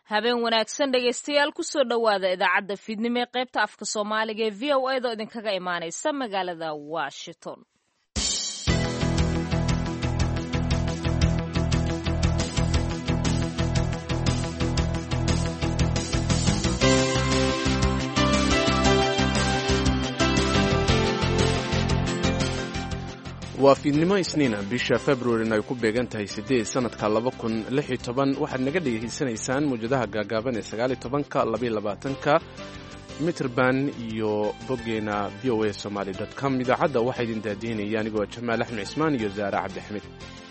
habeen wanaagsan dhegaystayaal kusoo dhowaada idaacadda fiidnimo ee qaybta afka soomaaliga ee v o a da idinkaga imaanaysa magaalada washington. waa fiidnimo isniina bisha februarin ay ku beegan tahay 8 sanadka 2016 waxaad naga dhegaysanaysaan mawjadaha gaagaaban ee 19ka 22ka mitrband iyo boggeena voa somali.com. idaacadda waxaa idin daadiinaya anigoo jamaal axmed cismaan iyo zaare cabdixamid.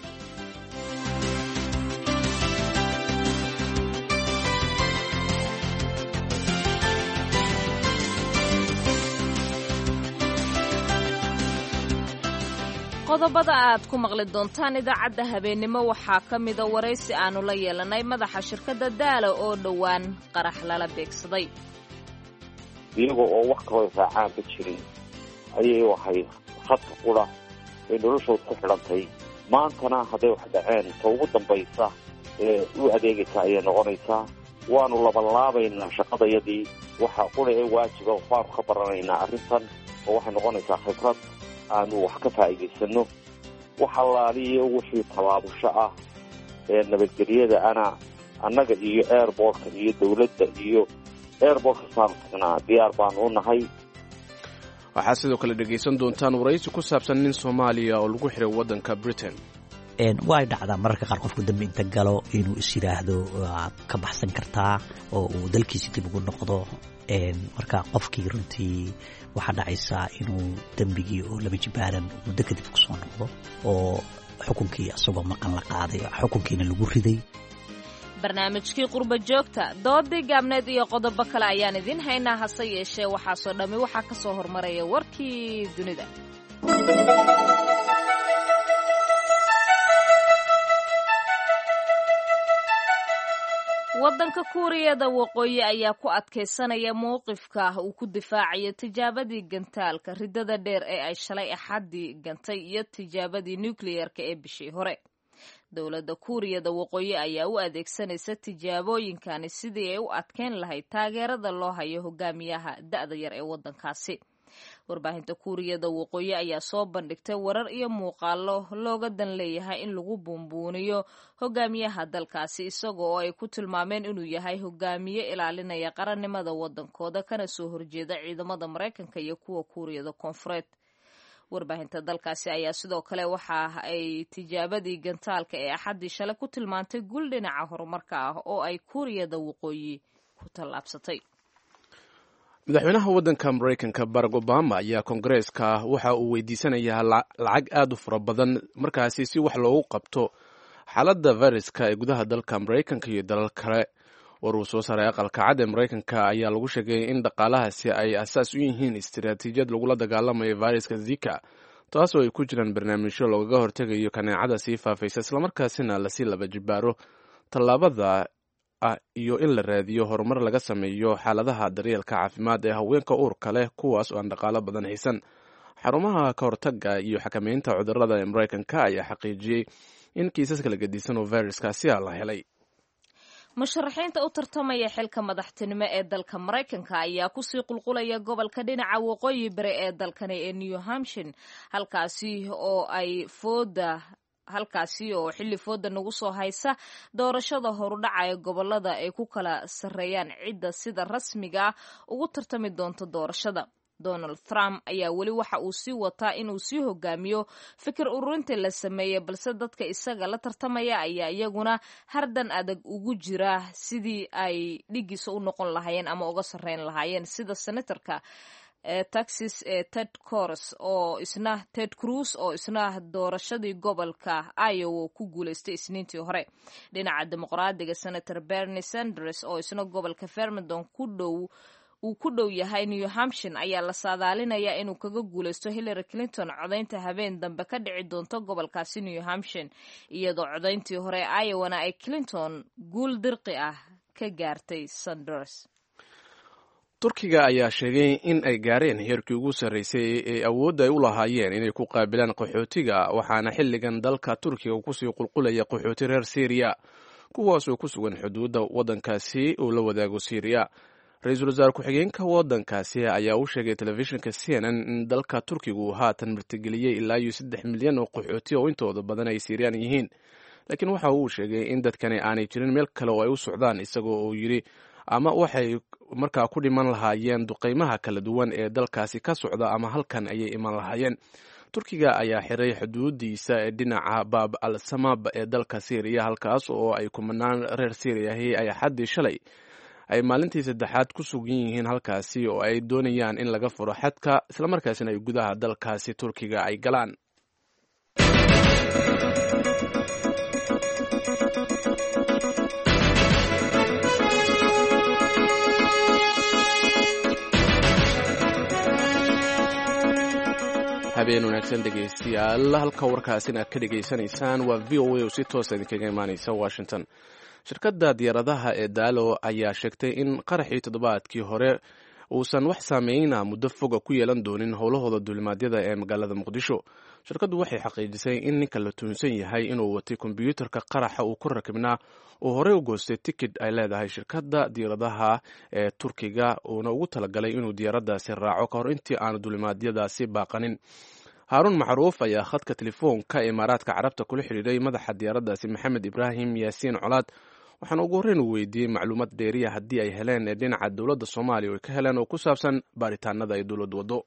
qodobada aad ku maqli doontaan idaacadda habeennimo waxaa ka mida waraysi aanu la yeelanay madaxa shirkadda daalo oo dhowaan qarax lala beegsaday. iyaga oo wax kaloo raacaan ka jirin ayay waxay khadka qura ee noloshooda ku xidhantay. maantana hadday wax dhaceen ta ugu dambaysa ee u adeegaysa ayay noqonaysaa. waanu labanlaabaynaa shaqadayadii waxaa qura ee waajiba waanu ka baranaynaa arrintan oo waxay noqonaysaa khibrad aanu wax ka faa'iidaysano. wax allaaliyo wixii tabaabusho ah ee nabadgelyada annaga iyo airbortka iyo dawladda iyo airbortka saanu tagnaa diyaar baanu u nahay. waxaad sidoo kale dhegaysan doontaan waraysi ku saabsan nin soomaaliya oo lagu xiray waddanka britain. way dhacdaa mararka qaar qofku dambi inta galo inuu is yidhaahdo waad ka baxsan kartaa oo uu dalkiisi dib ugu noqdo. marka qofkii runtii waxaa dhacaysaa inuu dembigii oo laba jibaaran muddo kadib ku soo noqdo oo xukunkii asagoo maqan la qaaday xukunkiina lagu riday. barnaamijkii qurba joogta doodii gaabneed iyo qodobo kale ayaan idin haynaa. hase yeeshee waxaasoo dhammi waxaa ka soo hormaraya warkii dunida. waddanka kuuriyada waqooyi ayaa ku adkaysanaya mowqifka uu ku difaacayo tijaabadii gantaalka riddada dheer ee ay shalay axaddii gantay iyo tijaabadii nukliyeerka ee bishii hore. dowladda kuuriyada waqooyi ayaa u adeegsanaysa tijaabooyinkani sidii ay u adkeyn lahayd taageerada loo hayo hogaamiyaha da'da yar ee waddankaasi. warbaahinta kuuriyada waqooyi ayaa soo bandhigtay warar iyo muuqaalo looga dan leeyahay in lagu buunbuuniyo hogaamiyaha dalkaasi isaga oo ay ku tilmaameen inuu yahay hogaamiye ilaalinaya qarannimada waddankooda kana soo horjeeda ciidamada maraykanka iyo kuwa kuuriyada koonfureed. warbaahinta dalkaasi ayaa sidoo kale waxa ay tijaabadii gantaalka ee axaddii shalay ku tilmaantay gul dhinaca horumarka ah oo ay kuuriyada waqooyi ku tallaabsatay. madaxweynaha waddanka maraykanka barack obama ayaa koongareeska waxa uu weydiisanayaa lacag aad u fara badan markaasi si wax loogu qabto xaaladda fayraska ee gudaha dalka maraykanka iyo dalal kale. war uu soo saaray aqalka cad ee maraykanka ayaa lagu sheegay in dhaqaalahaasi ay asaas u yihiin istiraatiijiyad lagula dagaalamayo fayraska zika taasoo ay ku jiraan barnaamijyo loogaga hortegayo kaneecada sii faafaysa islamarkaasina lasii laba jibaaro tallaabada iyo in la raadiyo horumar laga sameeyo xaaladaha daryeelka caafimaad ee haweenka uurka leh kuwaas oo aan dhaqaalo badan haysan. xarumaha ka hortaga iyo xakameynta cudurrada ee maraykanka ayaa xaqiijiyey in kiisas kala gedisan oo fayraskaasi la helay. musharaxiinta u tartamaya xilka madaxtinimo ee dalka maraykanka ayaa kusii qulqulaya gobolka dhinaca waqooyi bari ee dalkani ee new hampshire halkaasi oo xilli fooda nagu soo haysa doorashada horudhaca ee gobolada ay ku kala sarreeyaan cidda sida rasmiga ah ugu tartami doonta doorashada. donald trump ayaa weli waxa uu sii wataa inuu sii hogaamiyo fikir ururinta la sameeyey balse dadka isaga la tartamaya ayaa iyaguna hardan adag ugu jira sidii ay dhigiisa u noqon lahaayeen ama uga sarreyn lahaayeen sida senatorka texas ee ted cruz oo isna doorashadii gobolka iowa ku guulaystay isniintii hore. dhinaca dimuqraadiga senator bernie sanders oo isna gobolka vermont uu ku dhow yahay new hampshire ayaa la saadaalinayaa inuu kaga guulaysto hillary clinton codaynta habeen dambe ka dhici doonto gobolkaasi new hampshire iyadoo codayntii hore iowana ay clinton guul dirqi ah ka gaartay sanders. turkiga ayaa sheegay in ay gaareen heerkii ugu sarreysay ee awoodda ay u lahaayeen inay ku qaabilaan qaxootiga waxaana xilligan dalka turkiga kusii qulqulaya qaxooti reer syriya. kuwaasoo ku sugan xuduudda waddankaasi uu la wadaago Syria. ra-iisul wasaare ku-xigeenka waddankaasi ayaa u sheegay telefishinka CNN in dalka Turkiga uu haatan martigeliyey ilaa iyo 3 milyan oo qaxooti oo intooda badan ay Syrian yihiin, laakiin waxa uu sheegay in dadkani aanay jirin meel kale oo ay u socdaan, isagoo uu yidhi ama waxay markaa ku dhiman lahaayeen duqeymaha kala duwan ee dalkaasi ka socda ama halkan ayay iman lahaayeen. Turkiga ayaa xiray xuduudiisa ee dhinaca Bab al-Samab ee dalka Syria, halkaas oo ay kumanaan reer Syriahi ay xaddii shalay ay maalintii saddexaad ku sugan yihiin halkaasi oo ay doonayaan in laga furo xadka islamarkaasina ay gudaha dalkaasi Turkiga ay galaan. habeen wanaagsan dhegaystayaal, halka warkaasina aad ka dhegaysanaysaan waa VOA oo si toosa idinkaga imaanaysa Washington. shirkadda diyaaradaha ee Daalo ayaa sheegtay in qaraxii toddobaadkii hore uusan wax saameyna muddo foga ku yeelan doonin howlahooda duulimaadyada ee magaalada Muqdisho. shirkaddu waxay xaqiijisay in ninka la tuhunsan yahay inuu watay kombiyuutarka qaraxa uu ku rakibnaa uu horey u goostay tikidh ay leedahay shirkadda diyaaradaha ee Turkiga uuna ugu talagalay inuu diyaaraddaasi raaco ka hor intii aanu duulimaadyadaasi baaqanin. Haarun Macruuf ayaa khadka telefoonka Imaaraadka Carabta kula xiriiray madaxa diyaaraddaasi Maxamed Ibraahim Yaasiin Colaad, waxaana ugu horreyn u weydiiyey macluumaad dheeriya haddii ay heleen ee dhinaca dowladda Soomaaliya oo ay ka heleen oo ku saabsan baaritaanada ay dowladdu waddo.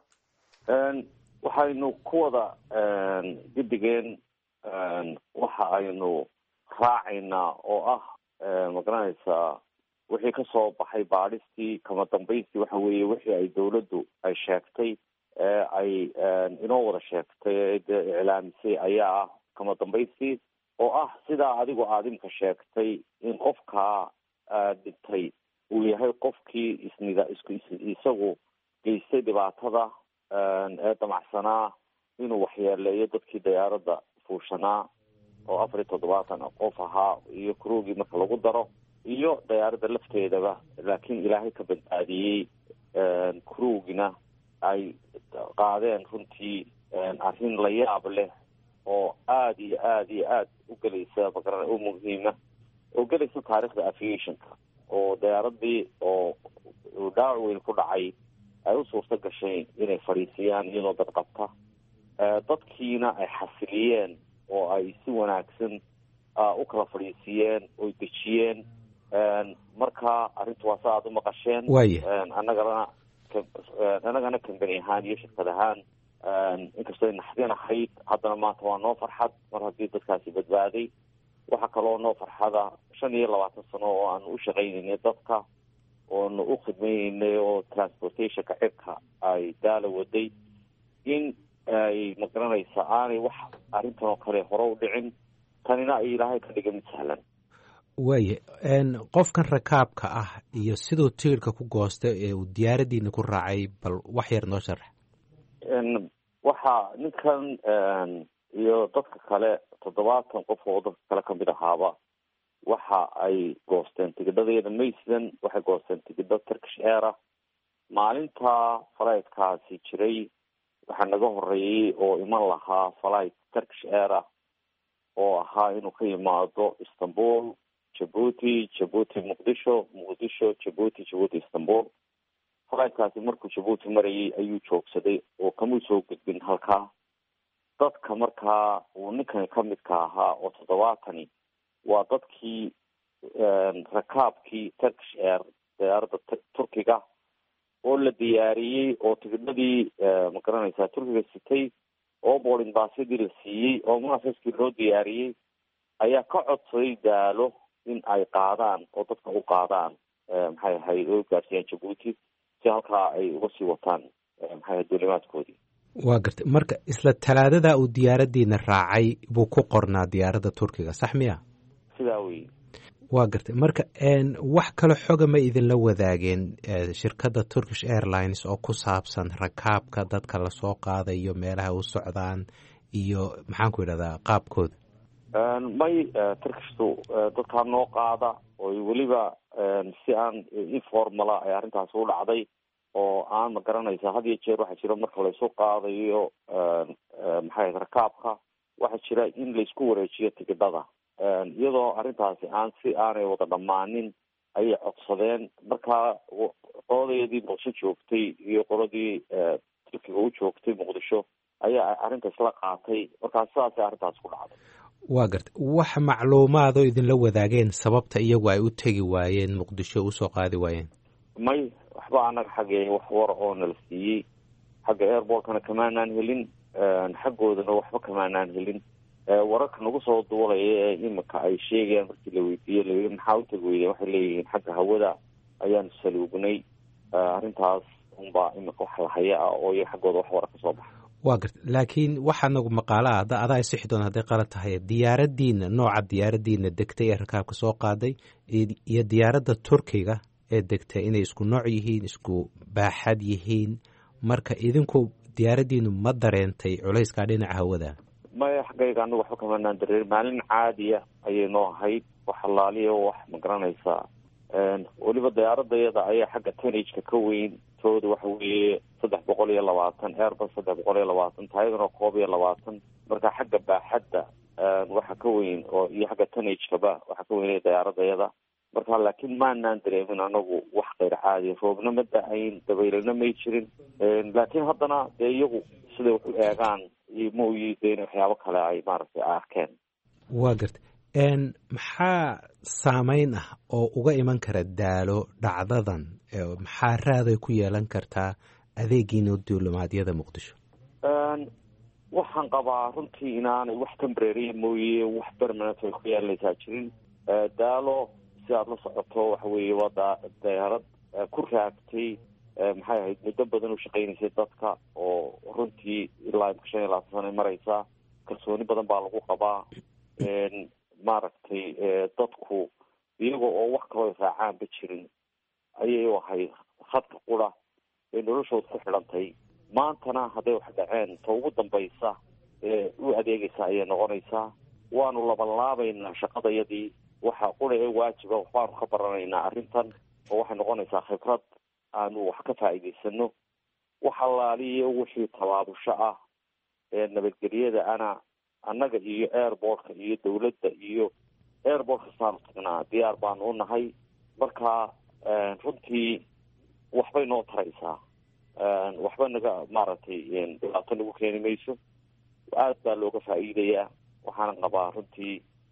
waxaynu ku wada guddigeen waxa aynu raacaynaa oo ah magaranaysaa wixii ka soo baxay baadhistii kama dambaystii waxa weeye wixii ay dowladdu ay sheegtay ay inoo wada sheegtay iclaamisay ayaa ah kama dambaystii oo ah sidaa adigu aada imka sheegtay in qofkaa dhintay uu yahay qofkii isagu geystay dhibaatada ee damacsanaa inuu waxyeeleeyo dadkii diyaaradda fuushanaa oo 74 qof ahaa iyo kuroogii marka lagu daro iyo diyaaradda lafteedaba, laakiin ilaahay ka badbaadiyey kuroogina ay qaadeen runtii arrin la yaab leh oo aada iyo aada iyo aada u gelaysa magaran u muhiima oo gelaysa taariikhda aviationka oo diyaaradii oo dhaawac weyn ku dhacay ay u suurto gashay inay fadhiisiyaan iyadoo dad qabta, dadkiina ay xasiliyeen oo ay si wanaagsan u kala fadhiisiyeen oy dejiyeen. marka arrintu waa sa aada u maqasheen. annagana kambani ahaan iyo shirkad ahaan inkastoo naxdin ahayd haddana maanta waa noo farxad mar haddii dadkaasi badbaaday. waxaa kaloo noo farxada 25 sano oo aanu u shaqaynaynay dadka oonu u khidmaynaynay oo transportationka cirka ay Daalo waday in ay magaranaysa aanay wax arrintan oo kale hore u dhicin, tanina ay ilaahay ka dhiga mid sahlan. waaye qofkan rakaabka ah iyo siduu tigirhka ku goostay ee uu diyaaradiina ku raacay bal wax yar noo sharax. waxaa ninkan iyo dadka kale 70 qof oo dadka kale kamid ahaaba waxa ay goosteen tigidhadeeda Maysden, waxay goosteen tigidho Turkish Air. maalinta flightkaasi jiray waxaa naga horeeyey oo iman lahaa flight Turkish Air oo ahaa inuu ka yimaado Istanbul, Djibouti, Muqdisho, Djibouti, Istanbul. flightkaasi markuu Djibouti marayay ayuu joogsaday oo kamuu soo gudbin halkaa. dadka markaa uu ninkan ka midka ahaa oo 70 waa dadkii rakaabkii Turkish Air diyaaradda Turkiga oo la diyaariyey oo tigidhadii magaranaysaa Turkiga sitay oo boarding passadii la siiyey oo munaafiskii loo diyaariyey ayaa ka codsaday Daalo in ay qaadaan oo dadka u qaadaan maxay ahayd oo gaarsiiyaan Djibouti si halkaa ay uga sii wataan maxay ahayd duulimaadkoodii. waa gartay marka isla talaadada uu diyaaradiina raacay buu ku qornaa diyaaradda Turkiga sax miya? sidaa wey. waa gartay marka wax kale xoga ma idinla wadaageen shirkadda Turkish Airlines oo ku saabsan rakaabka dadka lasoo qaadayo meelaha u socdaan iyo maxaan ku idhahdaa qaabkooda? may Turkishtu dadkaa noo qaada oo weliba si aan informala ay arrintaas u dhacday oo aan ma garanaysa had iyo jeer waxaa jira marka laysu qaadayo maxay rakaabka waxaa jira in laysku wareejiyo tigidhada iyadoo arrintaasi aanay wada dhammaanin ayay codsadeen. markaa qoladayadii muqdisho joogtay iyo qoladii turkiga u joogtay muqdisho ayaa arrintaas la qaatay. markaa sidaasay arrintaas ku dhacday. waa garta wax macluumaadoo idinla wadaageen sababta iyagu ay u tegi waayeen muqdisho usoo qaadi waayeen? may waxba anaga xaggee wax war oo nala siiyey. xagga airportkana kamaanaan helin, xaggoodana waxba kamaanaan helin. wararka nagu soo duulaya ee imika ay sheegayaan markii la weydiiyey layii maxaa u tegi weydeen, waxay leeyihiin xagga hawada ayaanu saluugnay. arrintaas unbaa imika wax lahaya ah oo iyo xaggooda wax wara ka soo baxa. waa garta laakiin waxaa nagu maqaala ah adaa isixi doon hadday qalad tahay diyaaradiina nooca diyaaradiina degtay ee rakaabka soo qaaday iyo diyaaradda turkiga ee degtay inay isku nooc yihiin, isku baaxad yihiin. marka idinku diyaaradiinu ma dareentay culayskaa dhinaca hawada? maya xaggayga anagu waxba kamanaan dareerin. maalin caadiya ayay noo ahayd. wax halaaliya wax ma garanaysaa. weliba diyaaradayada ayaa xagga tanageka ka weyn. tooda waxa weeye 320 airbus 320 taayadana 120. marka xagga baaxadda waxa ka weyn oo iyo xagga tanagekaba waxa ka weyn diyaaradayada. marka laakiin maanaan dareemin anagu wax qeyr caadi. roobna ma da-ayn, dabaylana may jirin. laakiin haddana dee iyagu siday wax u eegaan ma uyiideen waxyaabo kale ay maaragtay arkeen. waa garta maxaa saameyn ah oo uga iman kara daalo dhacdadan? maxaa raaday ku yeelan kartaa adeegiina duulimaadyada muqdisho? waxaan qabaa runtii inaanay wax tembrary mooye wax permanent ay ku yeelanaysaa jirin. daalo si aada la socoto waxa weeye waa diyaarad ku raagtay maxay ahayd muddo badan u shaqaynaysay dadka oo runtii ilaa 25 sano maraysaa. kalsooni badan baa lagu qabaa. maaragtay dadku iyaga oo wax kaloo raacaanba jirin ayay ahayd khadka qura ee noloshooda ku xidhantay. maantana hadday wax dhaceen ta ugu dambaysa ee u adeegaysa ayay noqonaysaa. waanu labanlaabaynaa shaqadayadii. waxa qura ee waajiba waxbaanu ka baranaynaa arrintan oo waxay noqonaysaa khibrad aanu wax ka faa'iidaysano. wax allaaliyo wixii tabaabusho ah ee nabadgelyada annaga iyo airportka iyo dawladda iyo airport kastaanu tagnaa diyaar baanu u nahay. marka runtii waxbay noo taraysaa. waxba naga maaragtay dhibaato nagu keeni mayso. aad baa looga faa'iidayaa. waxaana qabaa runtii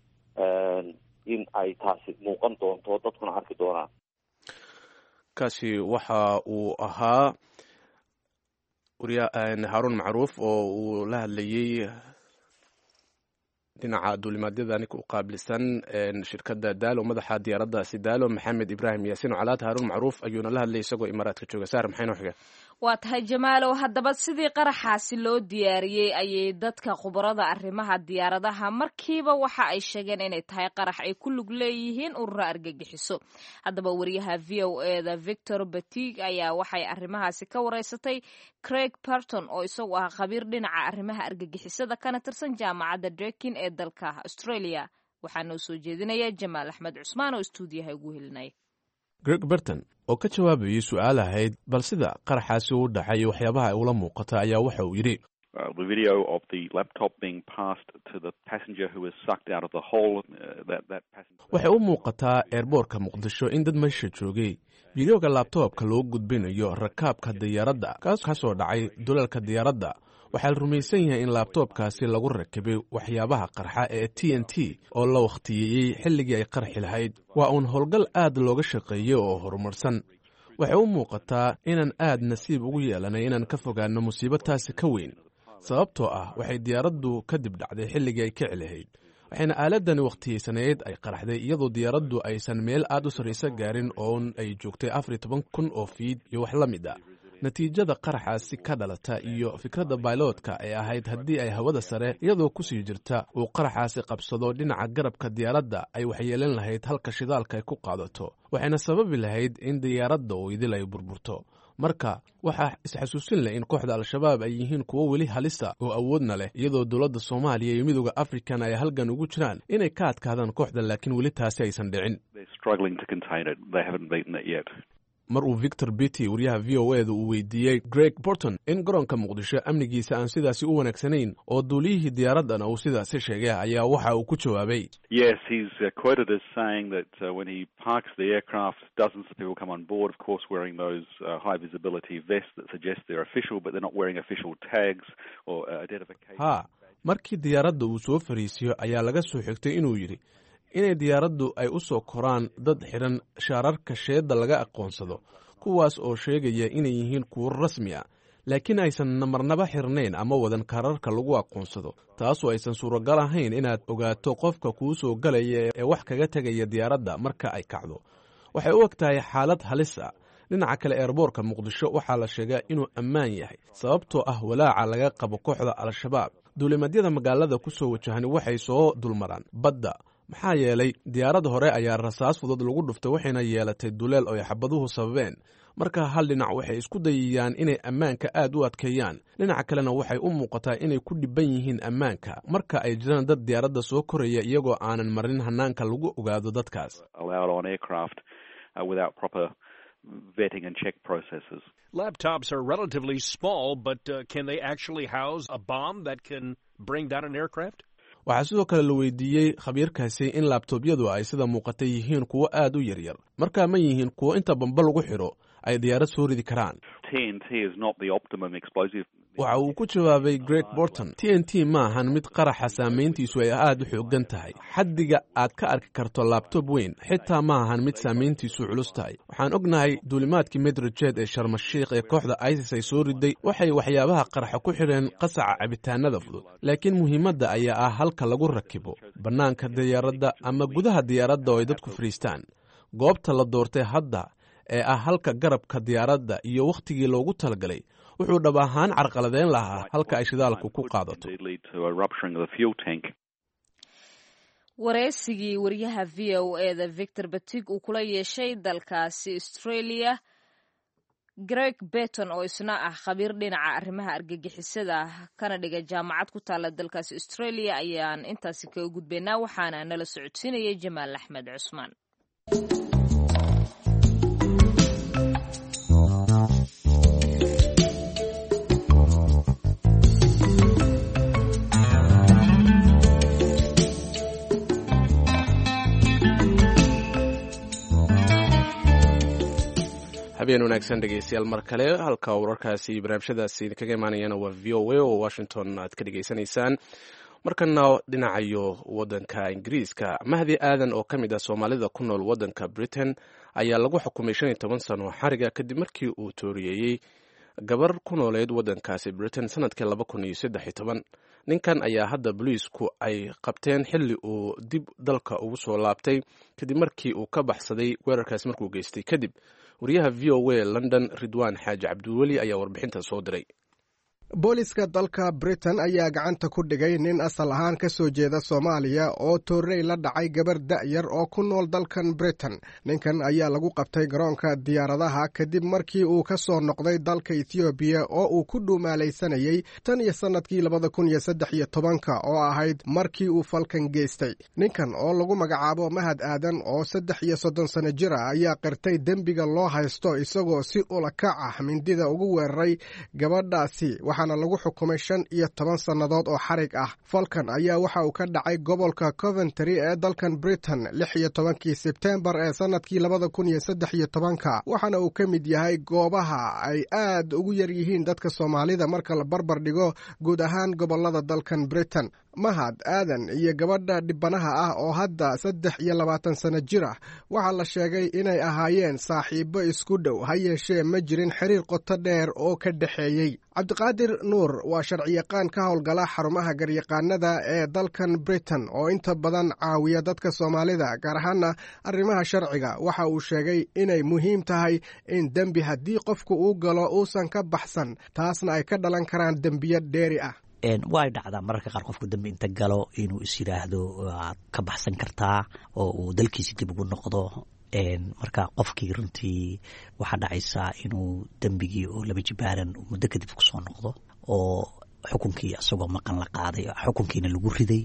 in ay taasi muuqan doonto dadkuna arki doonaan. kaasi waxa uu ahaa haarun macruuf oo uu la hadlayey dhinaca duulimaadyada ninka u qaabilsan shirkadda daalo madaxa diyaaraddaasi daalo maxamed ibraahim yaasiin colaad. haarun macruuf ayuuna la hadlayay isagoo imaaraadka jooga. saar maxay noo xigeen? waa tahay jamaalow, haddaba sidii qaraxaasi loo diyaariyey ayay dadka khubarada arrimaha diyaaradaha markiiba waxa ay sheegeen inay tahay qarax ay ku lug leeyihiin urura argagixiso. haddaba wariyaha v o eda victor batig ayaa waxay arrimahaasi ka wareysatay craig barton oo isagu ah khabiir dhinaca arrimaha argagixisada kana tirsan jaamacadda Deakin ee dalka Australia. waxaa noo soo jeedinaya Jamaal Axmed Cusmaan oo stuudiyaha ugu helinaya. Greg Burton oo ka jawaabayay su'aal ahayd bal sida qaraxaasi u dhacay waxyaabaha ay ula muuqata ayaa waxa uu yidhi the video of the laptop being passed to the passenger who was sucked out of the hole that passenger. waxay u muuqataa airportka muqdisho in dad meesha joogay videoga laptopka loo gudbinayo rakaabka diyaaradda ka soo dhacay dulalka diyaaradda. waxaa la rumaysan yahay in laabtoobkaasi lagu rakibay waxyaabaha qarxa ee TNT oo la wakhtiyeeyey xilligii ay qarxi lahayd. waa uun howlgal aad looga shaqeeyey oo horumarsan. waxay u muuqataa inaan aad nasiib ugu yeelanay inaan ka fogaano musiibo taasi ka weyn. sababtoo ah waxay diyaaraddu kadib dhacday xilligii ay kici lahayd. waxayna aaladani wakhtiyeysanayd ay qaraxday iyadoo diyaaraddu aysan meel aad u sarraysa gaarin oon ay joogtay 14,000 oo fiid iyo wax la mid ah. natiijada qaraxaasi ka dhalata iyo fikradda bayloodka ay ahayd haddii ay hawada sare iyadoo kusii jirta uu qaraxaasi qabsado dhinaca garabka diyaaradda ay waxyeelan lahayd halka shidaalka ay ku qaadato. waxayna sababi lahayd in diyaaradda oo idil ay burburto. marka waxaa isxasuusin leh in kooxda al-shabaab ay yihiin kuwo weli halisa oo awoodna leh iyadoo dowladda Soomaaliya iyo midowga Afrikan ay halgan ugu jiraan inay ka adkaadaan kooxda laakiin weli taasi aysan dhicin. mar uu victor bitty wariyaha v o eda uu weydiiyey greg borton in garoonka muqdisho amnigiisa aan sidaasi u wanaagsanayn oo duuliyihii diyaaraddana uu sidaasi sheegay ayaa waxa uu ku jawaabay Yes, he's quoted as saying that when he parks the aircraft, dozens of people come on board, of course, wearing those high visibility vests that suggest they're official, but they're not wearing official tags or identification. ha markii diyaaradda uu soo fariisiyo ayaa laga soo xigtay inuu yidhi inay diyaaraddu ay u soo koraan dad xidhan shaararka sheedda laga aqoonsado kuwaas oo sheegaya inay yihiin kuwo rasmi ah laakiin aysan marnaba xirnayn ama wadan kaararka lagu aqoonsado taasoo aysan suuragal ahayn inaad ogaato qofka kuu soo galaya ee wax kaga tegaya diyaaradda marka ay kacdo waxay u eg tahay xaalad halis ah dhinaca kale eerboorka muqdisho waxaa la sheegaa inuu ammaan yahay sababtoo ah walaaca laga qabo kooxda al-shabaab duulimadyada magaalada ku soo wajahani waxay soo dulmaraan badda maxaa yeelay diyaarad hore ayaa rasaas fudud lagu dhuftay waxayna yeelatay duleel oo ay xabaduhu sababeen marka hal dhinac waxay isku dayayaan inay ammaanka aad u adkeeyaan dhinaca kalena waxay u muuqataa inay ku dhibban yihiin ammaanka marka ay jiraan dad diyaaradda soo koraya iyagoo aanan marin hanaanka lagu ogaado dadkaas vetting and check processes. Laptops are relatively small, but can they actually house a bomb that can bring down an aircraft? waxaa sidoo kale la weydiiyey khabiirkaasi in laabtoobyadu ay sida muuqata yihiin kuwo aad u yaryar markaa ma yihiin kuwo inta bamba lagu xidho ay diyaarad soo ridi karaan waxa uu ku jawaabay greg borton t n t ma ahan mid qaraxa saamayntiisu ay aad u xoogan tahay xaddiga aad ka arki karto laabtoob weyn xitaa ma ahan mid saamayntiisu culus tahay waxaan ognahay duulimaadkii medrajeed ee sharmashiikh ee kooxda isis ay soo riday waxay waxyaabaha qaraxa ku xidheen qasaca cabitaanada fudud laakiin muhiimadda ayaa ah halka lagu rakibo bannaanka diyaaradda ama gudaha diyaaradda oo ay dadku fadhiistaan goobta la doortay hadda ee ah halka garabka diyaaradda iyo wakhtigii loogu talagalay wuxuu dhab ahaan carqaladeyn lahaa halka ay shidaalku ku qaadato wareysigii wariyaha v o eda victor batig uu kula yeeshay dalkaasi australia greg beton oo isna ah khabiir dhinaca arrimaha argagixisada kana dhiga jaamacad ku taala dalkaasi australia ayaan intaasi kaga gudbaynaa waxaana nala socodsiinayay jamaal axmed cusmaan habeen wanaagsan dhegeystayaal mar kale halka wararkaasi barnaamijyadaasi kaga imaanayana waa v o a oo washington aad ka dhegeysanaysaan markana dhinacayo wadanka ingiriiska mahdi aadan oo ka mid ah soomaalida ku nool wadanka britain ayaa lagu xukumay 15 sano xariga kadib markii uu tooriyeeyey gabar ku nooleed wadankaasi britain sanadkii 2013 ninkan ayaa hadda booliisku ay qabteen xilli uu dib dalka ugu soo laabtay kadib markii uu ka baxsaday weerarkaasi markuu geystay kadib wariyaha v o a london ridwaan xaaji cabdiweli ayaa warbixintan soo diray booliska dalka britain ayaa gacanta ku dhigay nin asal ahaan ka soo jeeda soomaaliya oo toorrey la dhacay gabar da'yar oo ku nool dalkan britain ninkan ayaa lagu qabtay garoonka diyaaradaha kadib markii uu ka soo noqday dalka ethoobiya oo uu ku dhuumaalaysanayey tan iyo sannadkii 2013 oo ahayd markii uu falkan geystay ninkan oo lagu magacaabo mahad aadan oo 33 sano jir ah ayaa qirtay dembiga loo haysto isagoo si ulakac ah mindida ugu weeraray gabadhaasi waxaana lagu xukumay 15 sannadood oo xarig ah falkan ayaa waxa uu ka dhacay gobolka Coventry ee dalkan Britain 16 Sebtembar ee sanadkii 2013 waxaana uu ka mid yahay goobaha ay aad ugu yar yihiin dadka Soomaalida marka la barbar dhigo guud ahaan gobolada dalkan Britain mahad aadan iyo gabadha dhibanaha ah oo hadda 23 sano jir ah waxaa la sheegay inay ahaayeen saaxiibo isku dhow ha yeeshee ma jirin xiriir qoto dheer oo ka dhexeeyey cabdiqaadir nuur waa sharciyaqaan ka howlgala xarumaha garyaqaanada ee dalkan Britain oo inta badan caawiya dadka Soomaalida gaar ahaana arrimaha sharciga waxa uu sheegay inay muhiim tahay in dembi haddii qofku uu galo uusan ka baxsan taasna ay ka dhalan karaan dembiyo dheeri ah way dhacdaa mararka qaar qofku dambi inta galo inuu is yiraahdo waad ka baxsan kartaa oo uu dalkiisa dib ugu noqdo marka qofkii runtii waxaa dhacaysaa inuu dembigii oo laba jibaaran muddo kadib kusoo noqdo oo xukunkii isagoo maqan la qaaday xukunkiina lagu riday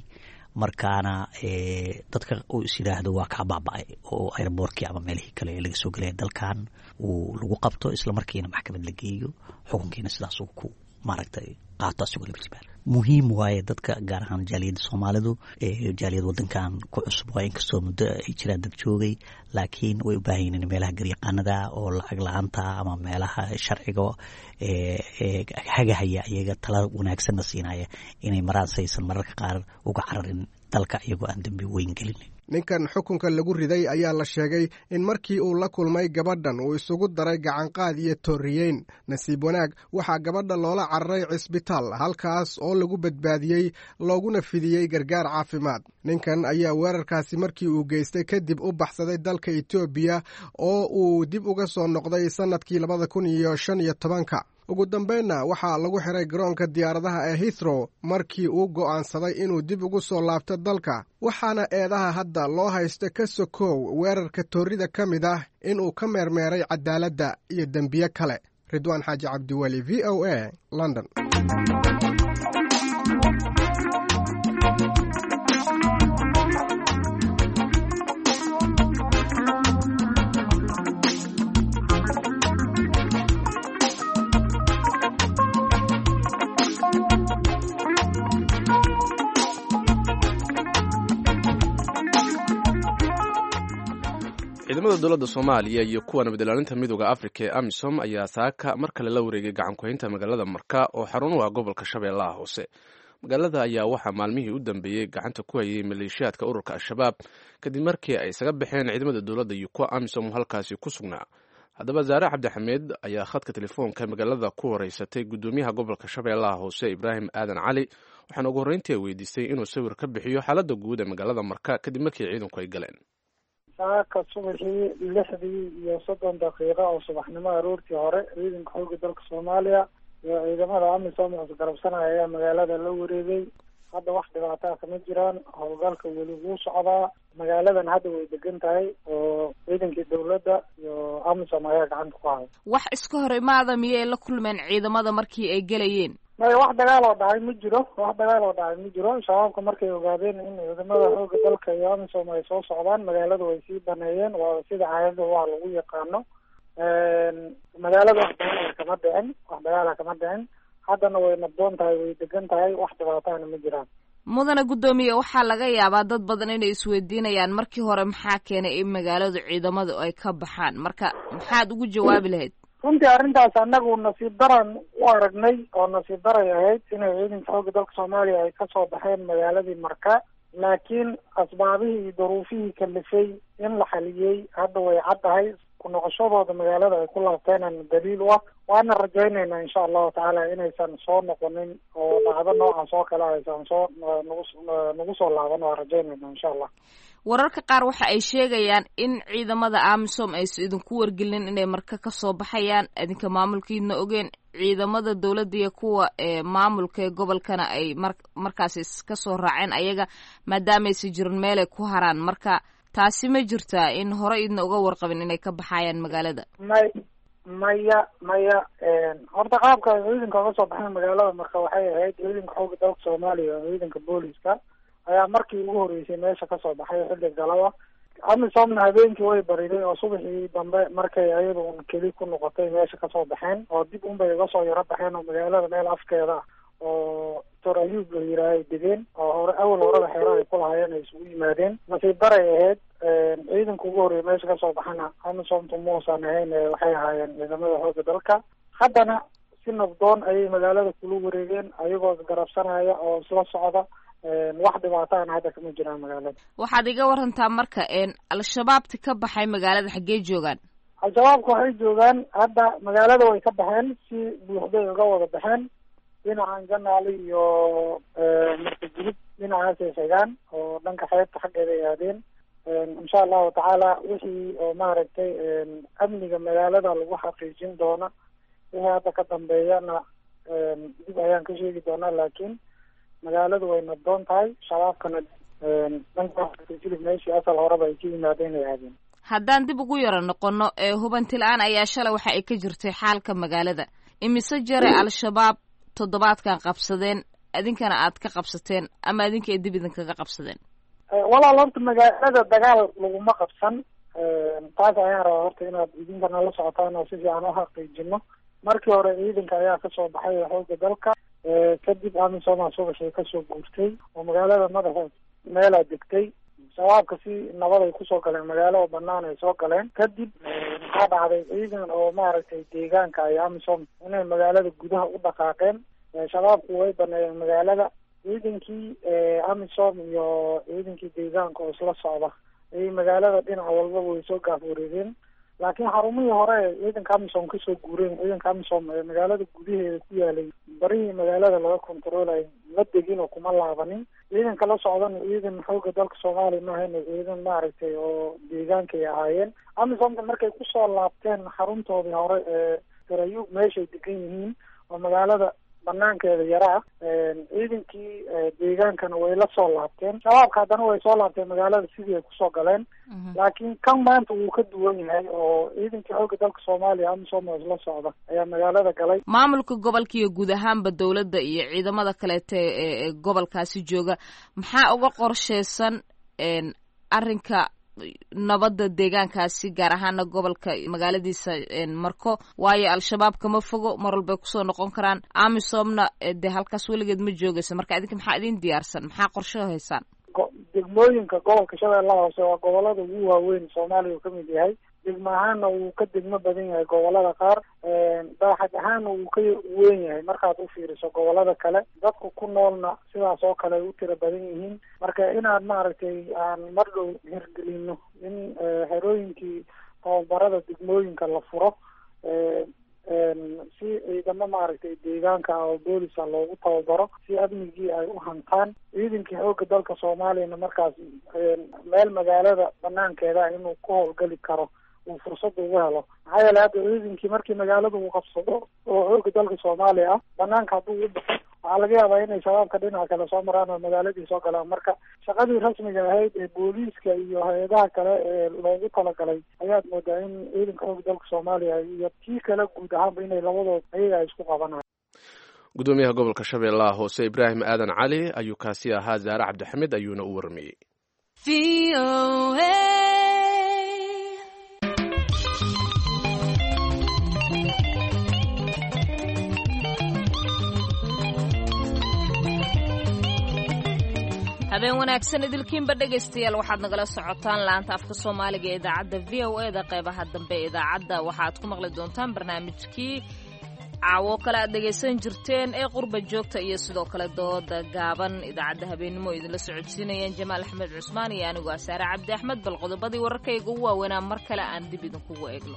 markaana dadka uu is yidhaahdo waa kaa baaba-ay oo airboortkii ama meelihii kale ee laga soo gelaya dalkan uu lagu qabto islamarkiina maxkamad la geeyo xukunkiina sidaas uu ku maaragtay qaato asigoo laba jibaar muhiim waaye dadka gaar ahaan jaaliyadda soomaalidu jaaliyad wadankan ku cusub waa inkastoo muddo ay jiraan dad joogay laakiin way u baahan yihiin meelaha garyaqaanada oo lacag la-aanta ama meelaha sharciga hagahaya iyaga tala wanaagsanna siinaya inay maraan saysan mararka qaar uga cararin dalka iyagoo aan dambi weyn gelin ninkan xukunka lagu riday ayaa la sheegay in markii uu la kulmay gabadhan uu isugu daray gacanqaad iyo tooriyeyn nasiib wanaag waxaa gabadha loola cararay cisbitaal halkaas oo lagu badbaadiyey looguna fidiyey gargaar caafimaad ninkan ayaa weerarkaasi markii uu geystay kadib u baxsaday dalka Ethiopia oo uu dib uga soo noqday sanadkii 2015 ugu dambeynna waxaa lagu xiray garoonka diyaaradaha ee Heathrow markii uu go'aansaday inuu dib ugu soo laabto dalka waxaana eedaha hadda loo haysta ka sokow weerarka toorida ka mid ah inuu ka meermeeray cadaaladda iyo dembiye kale Ridwaan Xaaji Cabdiwali VOA London ciidamada dowladda Soomaaliya iyo kuwa nabadilaalinta midowga Afrika ee AMISOM ayaa saaka mar kale la wareegay gacan ku haynta magaalada Marka oo xarun u ah gobolka Shabeellaha Hoose. Magaalada ayaa waxaa maalmihii u dambeeyay gacanta ku hayay maleeshiyaadka ururka Al-Shabaab kadib markii ay isaga baxeen ciidamada dowladda iyo kuwa AMISOM halkaasi ku sugnaa. Haddaba Zaare Cabdi Xameed ayaa khadka telefoonka magaalada ku wareysatay gudoomiyaha gobolka Shabeellaha Hoose Ibraahim Aadan Cali waxaana ugu horreyntii weydiistay inuu sawir ka bixiyo xaaladda guud ee magaalada Marka kadib markii ciidanku ay galeen. saaka subaxii 6:30 oo subaxnimo aroortii hore ciidanka xoogga dalka Soomaaliya iyo ciidamada AMISOM oo garabsanaya ayaa magaalada la wareegay. hadda wax dhibaato ah kama jiraan, howlgalka weli wuu socdaa. magaaladan hadda way degan tahay oo ciidankii dowladda iyo AMISOM ayaa gacanta ku haya. wax iska hor imaada miyay la kulmeen ciidamada markii ay galayeen? wax dagaal oo dhacay ma jiro. shabaabka markay ogaadeen in ciidamada xoogga dalka iyo AMISOM ay soo socdaan magaalada way sii baneeyeen, waa sida caadada waa lagu yaqaano. magaalada wax dagaal kama dhicin. haddana way nabdoon tahay, way degan tahay, wax dhibaatahana ma jiraan. mudane gudoomiye, waxaa laga yaabaa dad badan inay isweydiinayaan markii hore maxaa keenay in magaaladu ciidamadu ay ka baxaan, marka maxaad ugu jawaabi lahayd? runtii arrintaas annagu nasiib daran u aragnay oo nasiib daray ahayd inay ciidanka xoogga dalka Soomaaliya ay ka soo baxeen magaaladii Marka, laakiin asbaabihii iyo duruufihii kalifay in la xaliyey hadda way caddahay. ku noqoshadooda magaalada ay ku laabteen daliil u ah. waana rajaynaynaa insha allahu tacaala inaysan soo noqonin oo dhacdo noocaas oo kale aysan soo nagu soo laaban. waa rajaynaynaa insha allah. wararka qaar waxa ay sheegayaan in ciidamada AMISOM aysan idinku wargelin inay Marka ka soo baxayaan, idinka maamulkiina ogeen. ciidamada dowladda iyo kuwa maamulka ee gobolkana ay markaasi ka soo raaceen ayaga maadaama aysan jirin meel ay ku haraan. marka taasi ma jirtaa in hore idna uga warqabin inay ka baxayaan magaalada? maya horta qaabka ay ciidanka uga soo baxeen magaalada Marka waxay ahayd ciidanka xoogga dalka Soomaaliya oo ciidanka booliska ayaa markii ugu horeysay meesha ka soo baxay xilli galaba. AMISOMna habeenkii way bariday oo subaxii dambe markay ayadu keli ku noqotay meesha ka soo baxeen oo dib unbay uga soo yaro baxeen oo magaalada meel afkeeda oo Dr. Ayub la yiraahdo degeen oo horeba xeero ay ku lahaayeen ay isugu yimaadeen. nasiib daray ahayd ciidanka ugu horeeyay meesha ka soo baxana AMISOMtu muusan ahayn, waxay ahaayeen ciidamada xoogga dalka. haddana si nabdoon ayay magaalada kula wareegeen ayagoo garabsanaya oo isla socda. wax dhibaatahana hadda kama jiraan magaalada. waxaad iga warantaa marka al-shabaabti ka baxay magaalada xaggee joogaan? al-shabaabka waxay joogaan hadda magaalada way ka baxeen, si buuxday uga wada baxeen. dhinacan Janaali iyo Marka Jilib dhinacaasay xigaan oo dhanka xeebta xaggeeda ay aadeen. insha allahu tacaala wixii oo maaragtay amniga magaalada lagu xaqiijin doona wixii hadda ka dambeeyana dib ayaan ka sheegi doonaa, laakiin magaaladu way nabdoon tahay. shabaabkana dhanka Jilib meeshii asal horeba ay ka yimaadeen ay aadeen. haddaan dib ugu yaro noqono hubanti la-aan ayaa shalay waxa ay ka jirtay xaalka magaalada. imise jeer al-shabaab toddobaadkan qabsadeen idinkana aad ka qabsateen ama idinka ay dib idinkaga qabsadeen? walaal horta magaalada dagaal laguma qabsan, taas ayaan rabaa horta inaad idinkana la socotaan oo si fiican u xaqiijino. markii hore ciidanka ayaa kasoo baxay xooga dalka, kadib amisom subaxii kasoo guurtay oo magaalada madaxa meelaa degtay. shabaabka si nabad ay kusoo galeen, magaalo oo banaan ay soo galeen. kadib maxaa dhacday ciidan oo maaragtay deegaanka ay amisom inay magaalada gudaha u dhaqaaqeen. shabaabku way baneeyeen magaalada. ciidankii amisom iyo ciidankii deegaanka oo isla socda ayay magaalada dhinac walbaba way soo gaaf wareegeen. laakiin xarumihii hore ciidanka amisom kasoo guureen, ciidanka amisom ee magaalada gudaheeda ku yaalay barihii magaalada laga kontaroolay ma degin oo kuma laabanin. ciidanka la socdana ciidan xooga dalka soomaaliya maahayn, ciidan maaragtay oo deegaankay ahaayeen. amisomka markay kusoo laabteen xaruntoodii hore ee Garayuub meeshay degan yihiin oo magaalada banaankeeda yaraa, ciidankii deegaankana way la soo laabteen. shabaabka haddana way soo laabteen magaalada sidii ay kusoo galeen. laakiin kan maanta wuu ka duwan yahay oo ciidankii xooga dalka soomaaliya amisom oo isla socda ayaa magaalada galay. maamulka gobolka iyo guud ahaanba dowladda iyo ciidamada kaleete ee gobolkaasi jooga maxaa uga qorsheysan arrinka nabadda deegaankaasi, gaar ahaana gobolka magaaladiisa Marko? waayo al-shabaab kama fogo, mar walbay kusoo noqon karaan. amisomna dee halkaas weligeed ma joogaysa. marka idinka maxaa idin diyaarsan, maxaa qorsho haysaan? degmooyinka gobolka shabeellaha hoose waa gobolada ugu waaweyn soomaaliya uu kamid yahay. degmo ahaana wuu ka degmo badan yahay gobolada qaar, baaxad ahaana wuu ka weyn yahay markaad u fiiriso gobolada kale. dadku ku noolna sidaas oo kale ay u tira badan yihiin. marka inaad maaragtay aan mar dhow hirgelino in xerooyinkii tababarada degmooyinka la furo, si ciidamo maaragtay deegaanka oo boolisa loogu tababaro si amnigii ay u hantaan. ciidankii xooga dalka soomaaliyana markaas meel magaalada banaankeeda inuu ku howlgali karo uu fursad ugu helo. maxaa yeelay hadda ciidankii markii magaalada uu qabsado oo xooga dalka soomaaliya ah, banaanka hadduu u baxo waxaa laga yaabaa inay shabaabka dhinaca kale soo maraan oo magaaladii soo galaan. marka shaqadii rasmiga ahayd ee booliiska iyo hay-adaha kale ee loogu talagalay ayaad moodaa in ciidanka xooga dalka soomaaliya iyo tii kale guud ahaanba inay labadood ayaga ay isku qabanayan. gudoomiyaha gobolka shabeellaha hoose Ibraahim Aadan Cali ayuu kaasi ahaa. Zaare Cabdixamid ayuuna u warmiyey. habeen wanaagsan idilkiinba dhegaystayaal, waxaad nagala socotaan laanta afka soomaaliga ee idaacadda VOA da qeybaha dambe ee idaacadda waxaad ku maqli doontaan barnaamijkii caawo kale aad dhegaysan jirteen ee qurba joogta iyo sidoo kale dooda gaaban. idaacadda habeennimo idinla socodsiinayaan Jamaal Axmed Cusmaan iyo anigoo Saare Cabdi Axmed. bal qodobadii wararkayga ugu waaweynaa mar kale aan dib idinkugu eegno.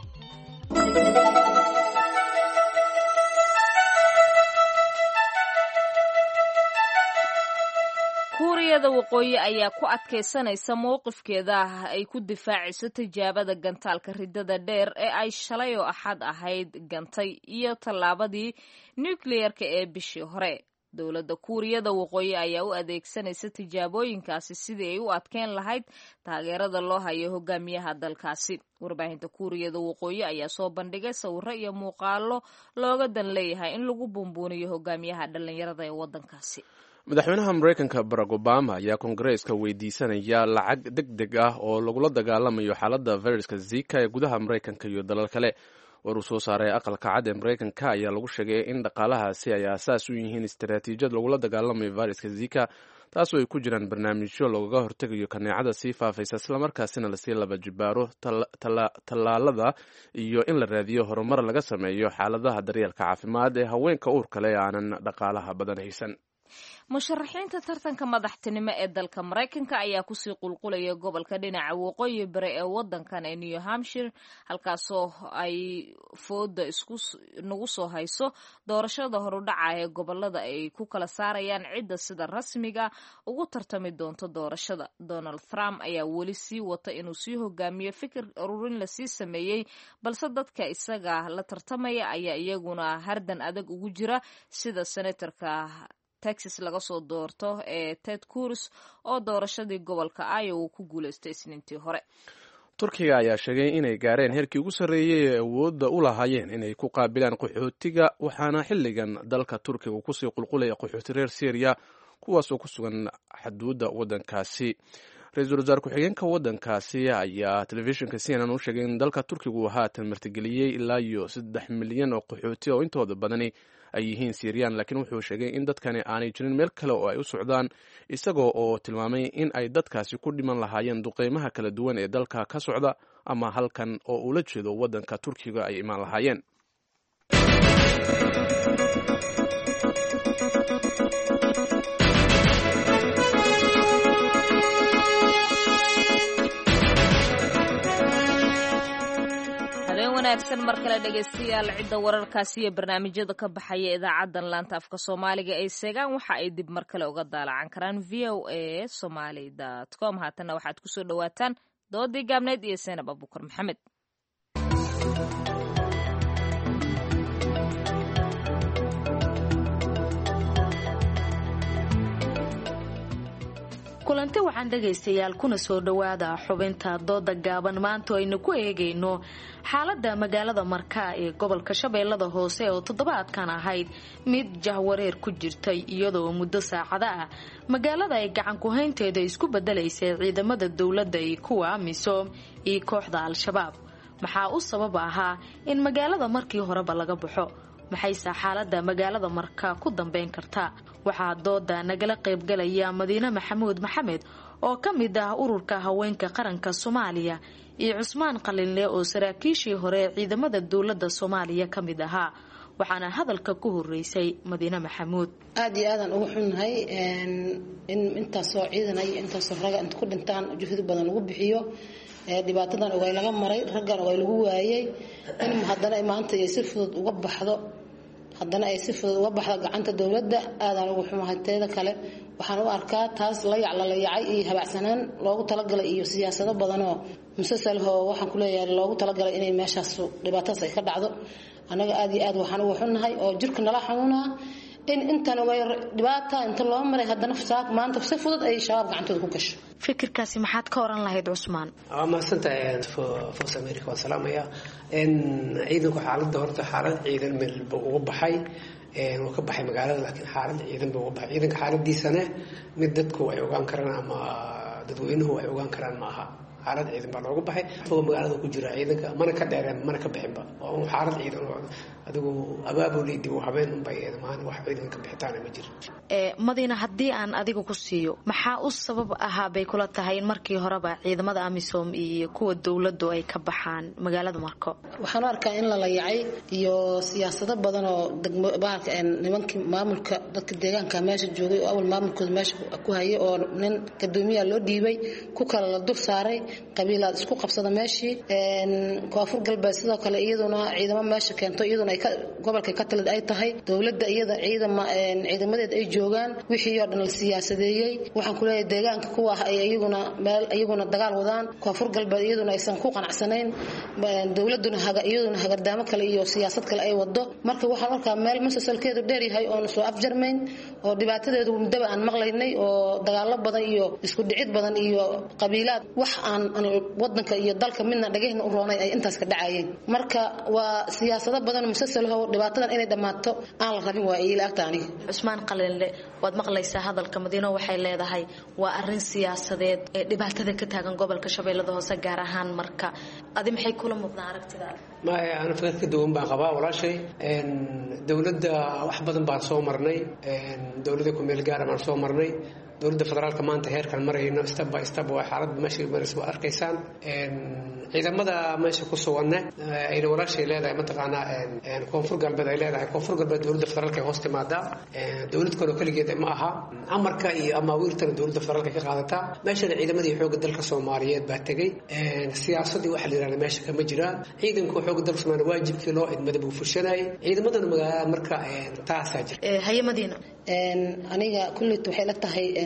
kuuriyada waqooyi ayaa ku adkaysanaysa mowqifkeeda ay ku difaacayso tijaabada gantaalka ridada dheer ee ay shalay oo axad ahayd gantay iyo tallaabadii nukliyerka ee bishii hore. dowladda kuuriyada waqooyi ayaa u adeegsanaysa tijaabooyinkaasi sidii ay u adkeyn lahayd taageerada loo hayo hogaamiyaha dalkaasi. warbaahinta kuuriyada waqooyi ayaa soo bandhigay sawiro iyo muuqaalo looga dan leeyahay in lagu buunbuuniyo hogaamiyaha dhallinyarada ee waddankaasi. madaxweynaha maraykanka barack obama ayaa kongareeska weydiisanaya lacag deg deg ah oo lagula dagaalamayo xaaladda fayraska zika ee gudaha maraykanka iyo dalal kale. war uu soo saaray aqalka cad ee maraykanka ayaa lagu sheegay in dhaqaalahaasi ay aasaas u yihiin istaraatiijiyad lagula dagaalamayo fayraska zika, taasoo ay ku jiraan barnaamijyo loogaga hortegayo kaneecada sii faafaysa, islamarkaasina lasii laba jibaaro tallaalada iyo in la raadiyo horumar laga sameeyo xaaladaha daryeelka caafimaad ee haweenka uurka leh ee aanan dhaqaalaha badan haysan. musharaxiinta tartanka madaxtinimo ee dalka maraykanka ayaa kusii qulqulaya gobolka dhinaca waqooyi bari ee wadankan ee New Hampshire, halkaasoo ay fooda nagu soo hayso doorashada horudhaca ee gobolada ay ku kala saarayaan cidda sida rasmiga ugu tartami doonto doorashada. Donald Trump ayaa weli sii wata inuu sii hogaamiyo fikir ururin lasii sameeyey, balse dadka isaga la tartamaya ayaa iyaguna hardan adag ugu jira, sida senatorka Texas laga soo doorto ee Ted Cruz oo doorashadii gobolka Iowa ku guuleystay isniintii hore. turkiga ayaa sheegay inay gaareen heerkii ugu sarreeyey ee awoodda u lahaayeen inay ku qaabilaan qaxootiga waxaana xilligan dalka turkiga kusii qulqulaya qaxooti reer syriya kuwaas oo ku sugan xaduudda waddankaasi ra-iisul wasaare ku-xigeenka waddankaasi ayaa telefishinka CNN u sheegay in dalka turkiga uu haatan martigeliyey ilaa iyo 3 milyan oo qaxooti oo intooda badani ay yihiin Syrian laakiin wuxuu sheegay in dadkani aanay jirin meel kale oo ay u socdaan isagoo oo tilmaamay in ay dadkaasi ku dhiman lahaayeen duqeymaha kala duwan ee dalka ka socda ama halkan oo ula jeedo waddanka turkiga ay imaan lahaayeen. wanaagsan mar kale dhegaystayaal cidda wararkaasi iyo barnaamijyada ka baxaya idaacadan laanta afka soomaaliga ay seegaan waxa ay dib mar kale uga daalacan karaan voasomali.com. haatanna waxaad kusoo dhawaataan doodii gaabneed iyo Seenab Abuukar Maxamed. kulanti waxaan dhegaystayaal kuna soo dhawaada xubinta dooda gaaban maanta aynu ku eegayno xaalada magaalada Markaa ee gobolka Shabeellada Hoose oo toddobaadkan ahayd mid jahwareer ku jirtay iyadoo muddo saacada ah magaalada ay gacan ku haynteeda isku bedelaysay ciidamada dawladda iyo kuwa AMISOM iyo kooxda Al-Shabaab. maxaa u sabab ahaa in magaalada markii horeba laga baxo? maxayse xaalada magaalada Markaa ku dambeyn kartaa? waxaa dooda nagala qaybgalaya Madiina Maxamuud Maxamed oo ka mid ah ururka haweenka qaranka Soomaaliya iyo Cusmaan Qalinle oo saraakiishii hore ciidamada dawladda Soomaaliya ka mid ahaa. waxaana hadalka ku horeysay Madiina Maxamuud. aad iyo aadan ugu xunnahay in intaas oo ciidan ay intaas raga inta ku dhintaan juhud badan ugu bixiyo dhibaatadan oo ay laga maray raggan oo ay lagu waayay in haddana maanta ay si fudud uga baxdo gacanta dawladda aadan ugu xumahay. teeda kale waxaan u arkaa taas la yacay iyo habacsanaan loogu talagalay iyo siyaasado badan oo musalsalho waxaan ku leeyahay loogu talagalay inay meeshaas dhibaatadaas ay ka dhacdo. anaga aad iyo aad waxaan ugu xunnahay oo jirka nala xanuunaa in intan way dhibaata inta loo maray haddana fasaaq maanta si fudud ay shabaab gacantooda ku gasho. fikirkaasi maxaad ka oran lahayd Cusmaan? ma santahay Foos America wa salaamaya in ciidanku xaaladda horta xaalad ciidan meel ugu baxay oo ka baxay magaalada laakiin xaalad ciidan ugu baxay ciidanka xaaladiisana mid dadku ay ogaan karaan ama dadweynuhu ay ogaan karaan ma aha. xaalad ciidan baa loogu baxay oo magaalada ku jira ciidanka mana ka dheereen mana ka bixinba oo xaalad ciidan adigu abaabulay dib u habeen bay eedmaan wax ciidan ka bixitaan ma jiro. Madiina haddii aan adigu ku siiyo maxaa u sabab ahaa bay kula tahay in markii horeba ciidamada AMISOM iyo kuwa dawladdu ay ka baxaan magaalada Marko? waxaan arkaa in la layacay iyo siyaasado badan oo bahalka nimankii maamulka dadka deegaanka meesha joogay oo awal maamulkooda meesha ku hayay oo nin gadoomiyaha loo dhiibay ku kala la dul saaray qabiilad isku qabsada meeshii koonfur galbeed sidoo kale iyaduna ciidamo meesha keento iyaduna ay gobolka ka talid ay tahay dawladda iyada ciidamadeed ay joogaan wixii oo dhan la siyaasadeeyay. waxaan ku leeyahay deegaanka kuwa ay iyaguna dagaal wadaan koonfur galbeed iyaduna aysan ku qanacsanayn dawladuna iyaduna hagardaamo kale iyo siyaasad kale ay wado. marka waxaan arkaa meel musalsalkeedu dheer yahay oo soo afjarmayn oo dhibaatadeedu mudaba aan maqlaynay oo dagaalo badan iyo isku dhicid badan iyo qabiilad wax aan wadanka iyo dalka midna dhagahna u roonay ay intaas ka dhacayeen. marka waa siyaasado badan musalsalho dhibaatadan inay dhamaato aan la rabin waa ila agtaani. Cusmaan Qalinle waad maqlaysaa hadalka Madiina waxay leedahay waa arrin siyaasadeed ee dhibaatada ka taagan gobolka Shabeellada Hoose gaar ahaan Marka. adi maxay kula muuqdaan aragtidaada? ma ana fikirka duwan baan qabaa walaashay dawladda wax badan baan soo marnay dawladda ku meel gaar ah soo marnay dawladda federaalka maanta heerkan marayno step by step waa xaalad meesha marisba arkaysaan ciidamada meesha ku suganna ay walaashay leedahay mataqaanaa koonfur galbeed ay leedahay koonfur galbeed dawladda federaalka hoos timaada dawlad kale kaligeed ma aha amarka iyo amaawiirtana dawladda federaalka ka qaadataa meeshana ciidamadii xoogga dalka Soomaaliyeed baa tagay siyaasadii waxa la yiraahdo meesha kama jiraan ciidanku xoogga dalka Soomaaliyeed waajibkii loo idmada buu fushanay ciidamadana magaalada marka taasaa jirta. haye Madiina aniga kulli waxay la tahay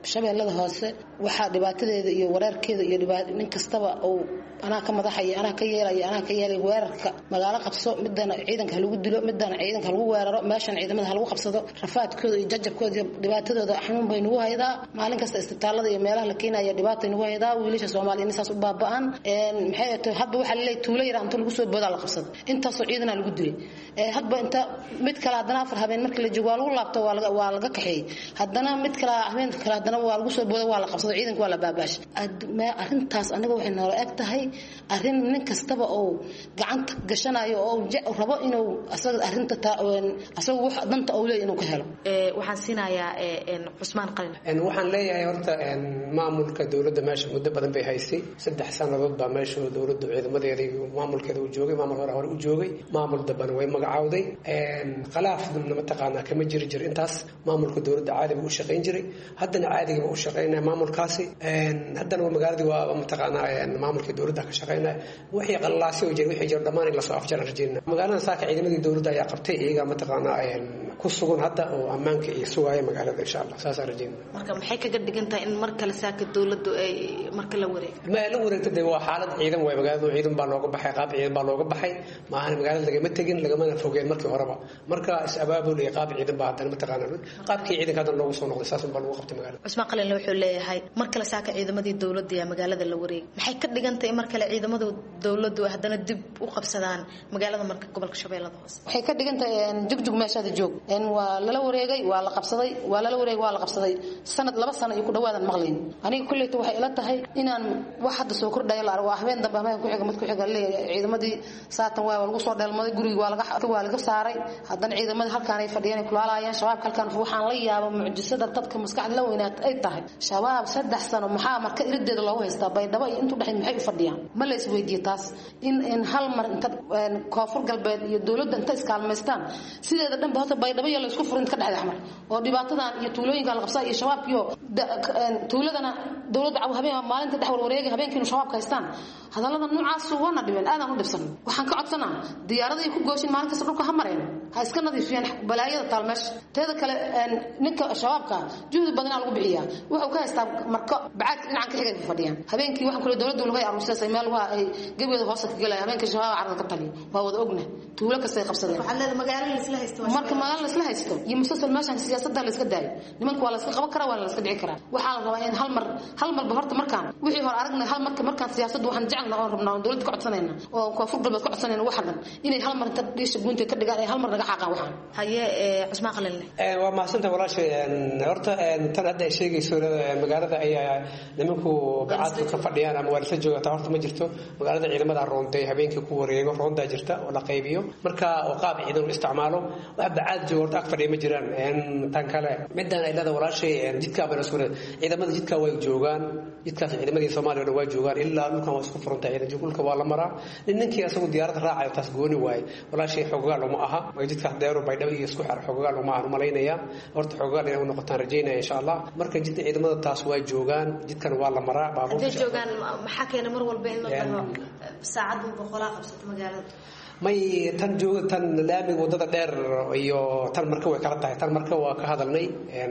shabeellada hoose waxaa dhibaatadeeda iyo wareerkeeda iyo nin kastaba uu anaa ka madaxaya anaa ka yeelaya weerarka magaalo qabso midana ciidanka halagu dilo midana ciidanka halagu weeraro meeshan ciidamada halagu qabsado rafaadkooda iyo jajabkooda iyo dhibaatadooda xanuun bay nagu haydaa maalin kasta isbitaalada iyo meelaha la keenaya dhibaatay nagu haydaa wiilasha Soomaaliyeed intaas u baaba'an maxay tahay hadba waxa leeyahay tuulo yar inta lagu soo boodaa la qabsado intaas oo ciidan lagu dilay hadba inta mid kala hadana afar habeen markii la joogo lagu laabto waa laga kaxeeyay hadana mid kala habeen kala hadana waa lagu soo boodaa waa la qabsado ciidanka waa la baabaash arintaas anaga waxay noo eg tahay arin nin kastaba oo gacanta gashanayo oo rabo inuu asaga arinta asaga wax danta uu leeyahay inuu ka helo waxaan siinayaa Cusmaan Qalin waxaan leeyahay horta maamulka dawladda meesha muddo badan bay haysay 3 sanadood baa meesha dawladda ciidamadeeda iyo maamulkeeda uu joogay maamul hore u joogay maamul daban way magacawday khilaafna ma taqaana kama jiri intaas maamulka dawladda caadiga u shaqeyn jiray haddana caadiga u shaqeynaa maamulkaasi haddana magaaladii waa ma taqaana maamulka dawladda ka shaqeynaa wixii qalaasi oo jiray wixii dhamaan la soo afjar rajayna magaalada saaka ciidamadii dawladda ayaa qabtay iyaga ma taqaana ku sugan hadda oo ammaanka iyo sugaya magaalada insha Allah saas rajayna marka maxay kaga dhigantahay in mar kale saaka dawladdu ay marka la wareegto ma la wareegtay waa xaalad ciidan way magaalada ciidan baa looga baxay qaab ciidan baa looga baxay ma aha magaalada laga tagin laga mana fogeen markii horeba marka is-abaabul iyo qaab ciidan baa hadda ma taqaana qaabkii ciidanka hadda loogu soo noqday saas baa lagu qabtay magaalada Cusmaan Qalin wuxuu leeyahay mar kale saaka ciidamadii dawladda ee magaalada la wareegay maxay ka dhigantahay mar kale ciidamada dawladdu haddana dib u qabsadaan magaalada marka gobolka Shabeellada Hoose waxay ka dhigantahay jugjug meeshada joog waa la wareegay waa la qabsaday waa la qabsaday sanad 2 sano iyo ku dhawaadan maqlayn aniga kulleeyta waxay ila tahay inaan wax hadda soo kordhay la arko habeen dambe habeen ku xiga mid ku xiga leeyahay ciidamadii saatan waa lagu soo dheelmaday guriga waa laga saaray haddana ciidamada halkaan ay fadhiyaan kulaalayaan shabaab halkaan waxaan la yaabo mucjisada dadka maskaxda la weynaad ay tahay shabaab 3 sano maxaa marka irideeda loo haystaa baydhabo iyo intu dhaxay maxay u fadhiyaan ma la is weydiiyay taas in hal mar inta koonfur galbeed iyo dawladda inta iskaalmeystaan sideeda dhanba hada baydhabo iyo la isku furin ka dhaxay xamar oo dhibaatadan iyo tuulooyinka la qabsay iyo shabaab iyo tuuladana dawladda habeen maalinta dhaxwal wareegay habeenkii shabaab ka haystaan hadalada noocaas wana dhibeen aadan u dhibsan waxaan ka codsanaa diyaaradaha ku gooshin maalin kasta dhulka hamareen ha iska nadiifiyaan balaayada talmeesh teeda kale ninka shabaabka juhdi badan lagu bixiyaa wuxuu ka haystaa marka bacaad dhinacan ka xigay fadhiyaan habeenkii waxaan kula dawladdu laga aruusay meel waa ay gabeeda hoos ka galay habeenkii shabaab carada ka taliyo waa wada ogna tuulo kasta ay qabsadeen waxa leedahay magaalada la isla haysto marka magaalada la isla haysto iyo musalsal meeshan siyaasadda la iska daayo nimanku waa la iska qaban karaa waa la iska dhici karaa waxa la rabaa in hal mar horta markaan wixii hor aragnay hal markaan siyaasaddu waxaan jecelnahay oo rabnaa dawladda ka codsanayna oo koonfur galbeed ka codsanayna waxa dhan inay hal mar inta dhiisha guunta ka dhigaan ay hal mar naga xaqaan waxaan haye Cusmaan Qalin waa maasanta walaashay horta tan hadda ay sheegayso magaalada ayaa nimanku gacadka ka fadhiyaan ama waalisa joogata horta ma jirto magaalada ciidamada roonday habeenkii ku wareego roonda jirta oo la qaybiyo marka oo qaab ciidan u isticmaalo wax bacaad joogo horta ag fadhiya ma jiraan tan kale midan ay leedahay walaashay jidka baa isku ciidamada jidka way joogaan jidkaas ciidamadii Soomaaliya waa joogaan ilaa dhulkan waa isku furantay ciidan joogulka waa la maraa ninkii asagu diyaarad raacayo taas gooni waay walaashay xogaal uma aha jidka deero baydhabo iyo isku xir xogaal uma aha malaynaya horta xogaal inay noqotaan rajeynaya insha Allah marka jidka ciidamada taas waa joogaan jidkan waa la maraa baabuur joogaan maxaa keenay mar walba in la dhaho saacad boqolaa qabsato magaalada may tan jooga tan laamiga wadada dheer iyo tan marka way kala tahay tan marka waa ka hadalnay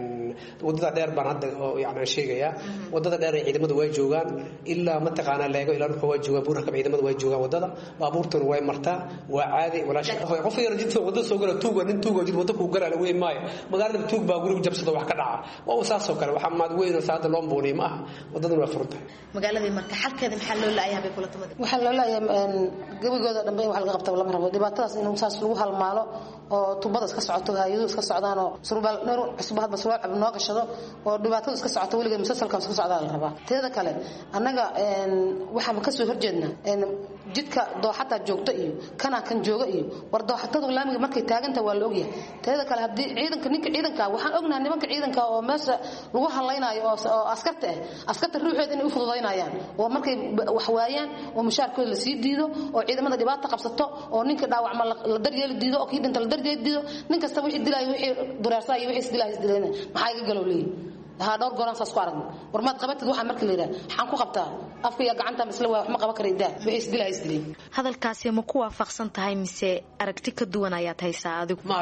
wadada dheer baan hadda yani sheegaya wadada dheer ciidamadu way joogaan ilaa ma taqaana leego ilaa dhulka way joogaan buurka ciidamadu way joogaan wadada baabuurtuna way martaa waa caadi walaashay qof yar jidka wadada soo gala tuuga nin tuuga jid wadada ku galaa way maayo magaalada tuug baa guriga jabsada wax ka dhaca waa saas oo kale waxa maad weyn saada loo boonay ma aha wadada waa furtay magaalada marka xalkeeda maxaa loo laayahay bay kula tamad waxa loo laayahay gabagooda dhanbe wax laga qabto lama rabo dhibaatadaas inuu saas lagu halmaalo oo tubada iska socoto hay'adu iska socdaan oo surbaal neer cusub hadba surbaal cab noo gashado oo dhibaatada iska socoto waligeed musalsalka iska socdaa la rabaa teeda kale annaga waxaan ka soo horjeednaa jidka dooxata joogto iyo kana kan jooga iyo war dooxatada laamiga markay taaganta waa la ogyahay teeda kale hadii ciidanka waxaan ognahay nimanka ciidanka oo meesha lagu halaynayo oo askarta ruuxeed inay u fududeynayaan oo markay wax waayaan oo mushaarkooda la sii diido oo ciidamada dhibaato qabsato oo ninka dhaawacma la daryeeli diido oo kii dhinta la daryeeli diido nin kasta wixii dilay wixii dureersa iyo wixii dilay maxay iga galow leeyahay ها dhowr gooraan saas ku aragnay war maad qabatid waxa markii la yiraahdo waxaan ku qabtaa afka iyo gacanta misla wax ma qaban karin daa way isdilayay hadalkaasi ma ku waafaqsan tahay mise aragti ka duwan ayaad haysaa adigu ma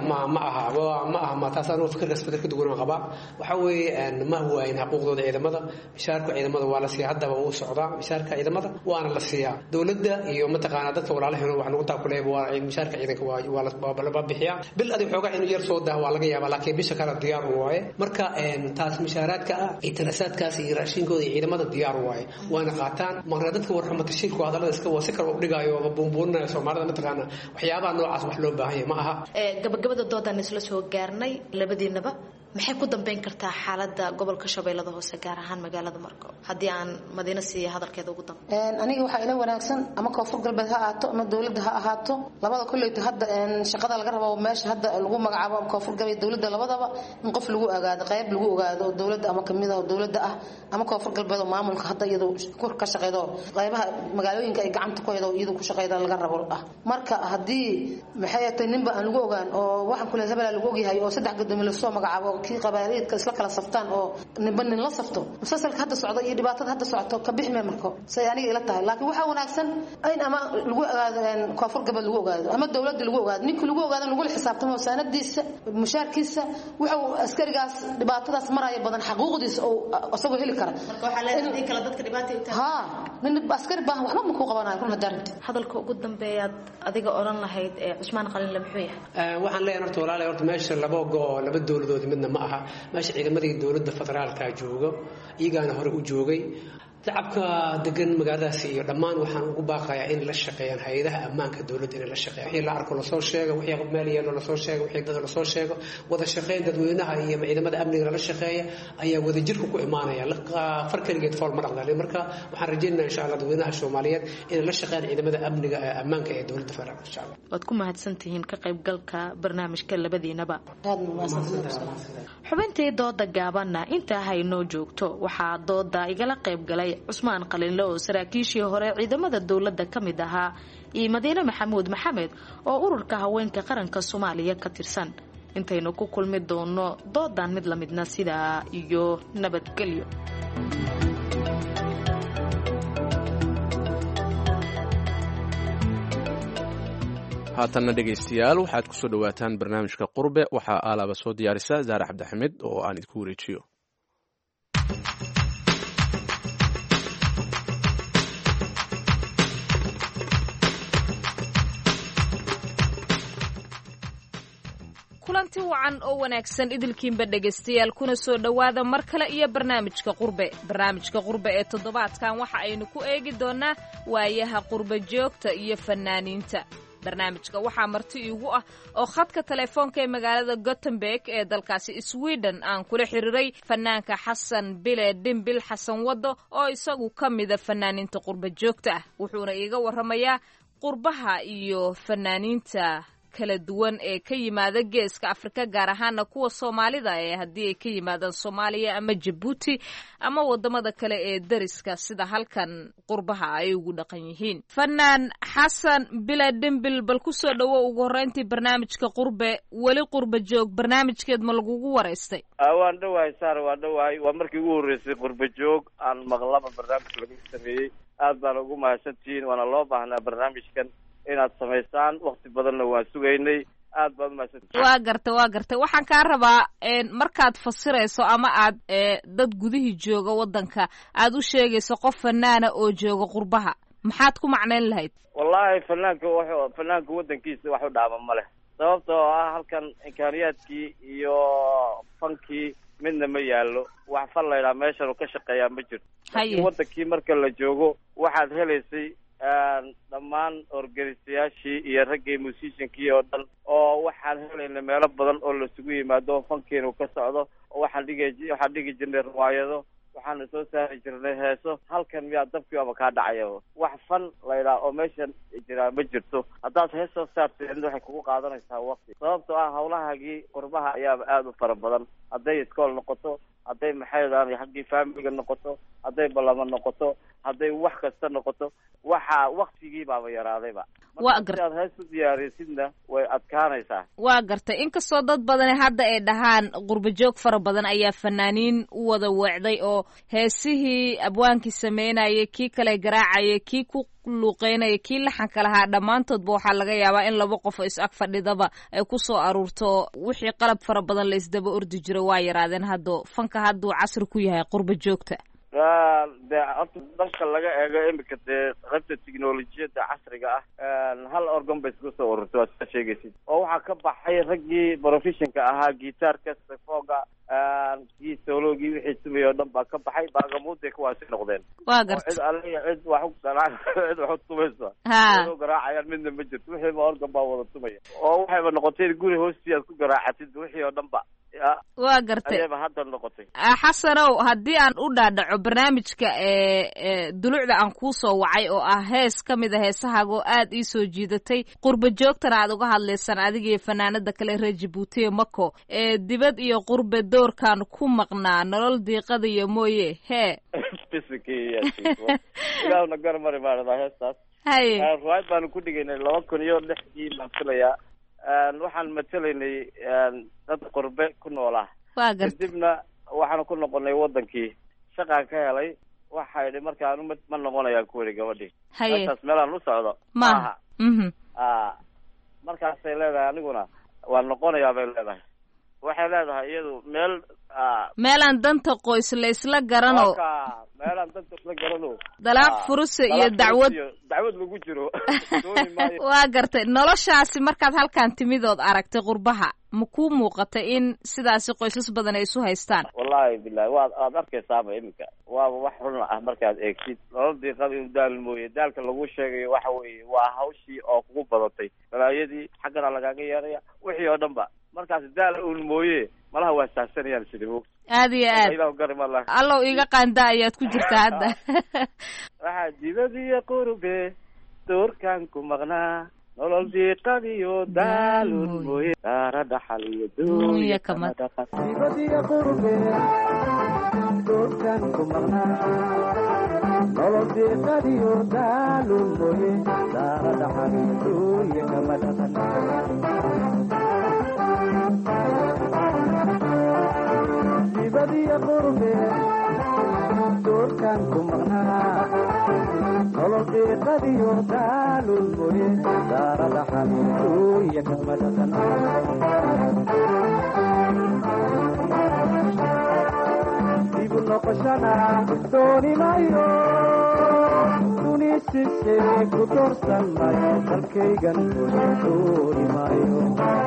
aha ma taasaan fikir ka duwan qaba waxa weeye ma huwa in xuquuqdooda ciidamada mishaarka ciidamada waa la siiyaa hadaba uu socdaa mishaarka ciidamada waana la siiyaa dawladda iyo mataqaana dadka walaalaheena wax lagu taakuleeyo waa mishaarka ciidanka waa la bixiyaa bil adi xoogaa inuu yar soo daa waa laga yaabaa laakiin bisha kale diyaar waaye marka taas mishaaraadka iyo tanasaadkaas iyo raashinkooda iyo ciidamada diyaar waaye waana qaataan marna dadka warxumada shirku hadalada iska waa si kale u dhigayo oo buunbuunaya Soomaalida mataqaana waxyaabaha noocaas wax loo baahan yahay ma aha gabagabada doodan isla soo gaarnay labadiinaba maxay ku dambeyn kartaa xaaladda gobolka Shabeellada Hoose gaar ahaan magaalada Marko haddii aan Madiina siiyo hadalkeeda ugu dambeyn aniga waxa ila wanaagsan ama koonfur galbeed ha ahaato ama dawladda ha ahaato labada kulleeyta hadda shaqada laga rabo meesha hadda lagu magacaabo koonfur galbeed dawladda labadaba in qof lagu ogaado qayb lagu ogaado dawladda ama kamid ah dawladda ah ama koonfur galbeed maamulka hadda iyadoo ka shaqeeyo qaybaha magaalooyinka ay gacanta ku haydo iyadoo ku shaqeeyo laga rabo ah marka haddii maxay tahay ninba aan lagu ogaan oo waxaan kula hebel lagu ogyahay oo saddex gudoomiye la soo magacaabo kii qabaariidka isla kala saftaan oo ninba nin la safto musalsalka hadda socdo iyo dhibaatada hadda socoto ka bixmay marko say aniga ila tahay laakiin waxa wanaagsan in ama lagu ogaado koonfur galbeed lagu ogaado ama dawladda lagu ogaado ninka lagu ogaado lagu xisaabtamo sanadiisa mushaarkiisa waxa askarigaas dhibaatadaas maraya badan xuquuqdiisa oo asagoo heli kara marka waxa leedahay kala dadka dhibaatada u ha nin askari baahan waxba ma ku qabanayo kuna daarinta hadalka ugu dambeeya adiga oran lahayd Cusmaan Qalin la muxuu yahay waxaan leeyahay horta walaalahay horta meesha laba dawladood midna ma aha meesha ciidamadii dawladda federaalka joogo iyagaana hore u joogay shacabka degan magaaladaas iyo dhammaan waxaan ugu baaqayaa in la shaqeeyaan hay'adaha ammaanka dawladda in la shaqeeyo wixii la arko la soo sheego wixii meel yeelo la soo sheego wixii dad la soo sheego wada shaqeyn dadweynaha iyo ciidamada amniga la shaqeeya ayaa wada jirku ku imaanaya farkaligeed fool ma dhaqdalay marka waxaan rajaynayaa insha Allah dadweynaha Soomaaliyeed in la shaqeeyaan ciidamada amniga ee ammaanka ee dawladda federaalka insha Allah waad ku mahadsantihiin ka qaybgalka barnaamijka labadiinaba xubintii dooda gaabanna inta haynoo joogto waxaa dooda igala qaybgalay Cusmaan Qalinle oo saraakiishii hore ciidamada dawladda kamid ahaa iyo Madiina Maxamuud Maxamed oo ururka haweenka qaranka Soomaaliya ka tirsan intaynu ku kulmi doono doodan mid la midna sida iyo nabadgelyo haatanna dhegaystayaal waxaad ku soo dhawaataan barnaamijka qurbe waxaa aalaaba soo diyaarisa Zaare Cabdixamid oo aan idinku wareejiyo kulanti wacan oo wanaagsan idilkiinba dhegaystayaal kuna soo dhowaada mar kale iyo barnaamijka qurbe ee toddobaadkan waxa aynu ku eegi doonaa waayaha qurbe joogta iyo fanaaniinta barnaamijka waxaa marti iigu ah oo khadka telefoonka ee magaalada Gothenburg ee dalkaasi Sweden aan kula xiriiray fanaanka Xasan Bile Dimbil Xasan Wado oo isagu ka mid ah fanaaniinta qurbe joogta ah wuxuuna iiga warramayaa qurbaha iyo fanaaniinta kala duwan ee ka yimaada geeska Afrika gaar ahaan kuwa Soomaalida ee hadii ay ka yimaadaan Soomaaliya ama Djibouti ama wadamada kale ee dariska sida halkan qurbaha ay ugu dhaqan yihiin fanaan Xasan Bile Dimbil bal ku soo dhawo ugu horeyntii barnaamijka qurbe wali qurbe joog barnaamijkeed ma lagugu wareystay waan dhawahay saar waan dhawahay waa markii ugu horeysay qurbe joog aan maqlaba barnaamij lagu sameeyay aad baan ugu mahadsantihiin waana loo baahnaa barnaamijkan inaad samaysaan waqti badanna waan sugaynay aad baad mahadsantihiin waa gartay waxaan kaa rabaa markaad fasirayso ama aad dad gudihii jooga wadanka aad u sheegayso qof fanaana oo jooga qurbaha maxaad ku macnayn lahayd wallahi fanaanka wadankiisa wax u dhaama ma leh sababtoo ah halkan imkaaniyaadkii iyo fankii midna ma yaallo wax fan laydhaa meeshan ka shaqeeyaa ma jirto wadankii marka la joogo waxaad helaysay dhammaan organisayaashii iyo raggii musiciankii oo dhan oo waxaan helayna meelo badan oo lasugu yimaado oo fankiinu ka socdo oo waxaan dhigi jirnay riwaayado waxaana soo saari jirnay heeso halkan miyaa dabkii aba kaa dhacaya wax fan laydhaa oo meeshan jiraa ma jirto haddaad hees soo saartid waxay kugu qaadanaysaa waqti sababtoo ah hawlahagii qurbaha ayaaba aada u fara badan hadday iskool noqoto hadday maxay dhahaan haggii faamiliga noqoto hadday ballamo noqoto hadday wax kasta noqoto waxa waktigii baaba yaraadayba markaad hees u diyaarisidna way adkaanaysaa. waa gartay inkastoo dad badani hadda ay dhahaan qurba joog fara badan ayaa fanaaniin u wada weecday oo heesihii abwaankii sameynayay kii kale garaacayay kii ku luuqeynaya kii laxanka lahaa dhammaantoodba waxaa laga yaabaa in laba qof oo is ag fadhidaba ay ku soo aruurto wixii qalab fara badan la isdaba ordi jiro waa yaraadeen haddo fanka hadduu casri ku yahay qurba joogta. dee horta dhanka laga eego imika dee qaybta technolojiyadda casriga ah hal organ bay isku soo ururtay waa sida sheegaysid oo waxaa ka baxay raggii professionka ahaa gitaarka saxoga kii soologii wixii tumay oo dhan baa ka baxay baagamuuday kuwaasi noqdeen. waa gartay cid alle cid wax u cid wax u tumaysa oo garaacayaan midna ma jirto wixiiba organ baa wada tumaya oo waxayba noqotay guri hoostii aad ku garaacatid wixii oo dhan ba waa gartay ayaba hadda noqotay. xasanow haddii aan u dhaadhaco barnaamijka dulucda aan kuu soo wacay oo ah hees ka mid a heesahaago aad ii soo jiidatay qurba joogtana aad uga hadlaysaan adiga iyo fanaanada kale reer Jabuuti ee Mako dibad iyo qurbe doorkan ku maqnaa nolol diiqada iyo mooye hee ilaahna garmari maarada heestaas haye ruwaayad baanu ku dhigaynay 2006 baan filayaa waxaan matalaynay dad qurbe ku noolaa kadibna waxaan ku noqonay wadankii shaqaan ka helay waxa idhi markaan ma noqonayaan kuwani gabadhii heestaas meelaan u socdo maaha markaasay leedahay aniguna waan noqonayaa bay leedahay waxay leedahay iyadu meelaan danta qoys la isla garano meelaan danta isla garano dalaaq furuse iyo dacwad lagu jiro waa gartay noloshaasi markaad halkan timidood aragtay qurbaha ma kuu muuqata in sidaasi qoysas badan ay isu haystaan? wallahi billahi waad arkaysaaba iminka waaba wax run ah markaad eegtid nolol diiqada in daal mooye daalka lagu sheegayo waxa weeye waa hawshii oo kugu badatay balaayadii xaggana lagaaga yeeraya wixii oo dhan ba markaas daal uun mooye malaha waa saasanayaan sidii aad iyo aad allow iga qaanda ayaad ku jirtaa hadda waxaa dibadiyo qurbe doorkan ku maqnaa nolol diiqadiyo daalun mooye daara dhaxal iyo duunya kama dhaqan dibadiyo qurbe doorkan ku maqnaa nolol diiqadiyo daalun mooye daara dhaxal iyo duunya kama dhaqan dibadiyo qurbe doorkan ku maqnaa nolol diiqadiyo daalun mooye daara dhaxal iyo duunya kama dhaqan dibu noqoshana dooni maayo dunisise ku doorsan maayo dalkaygan dooni maayo.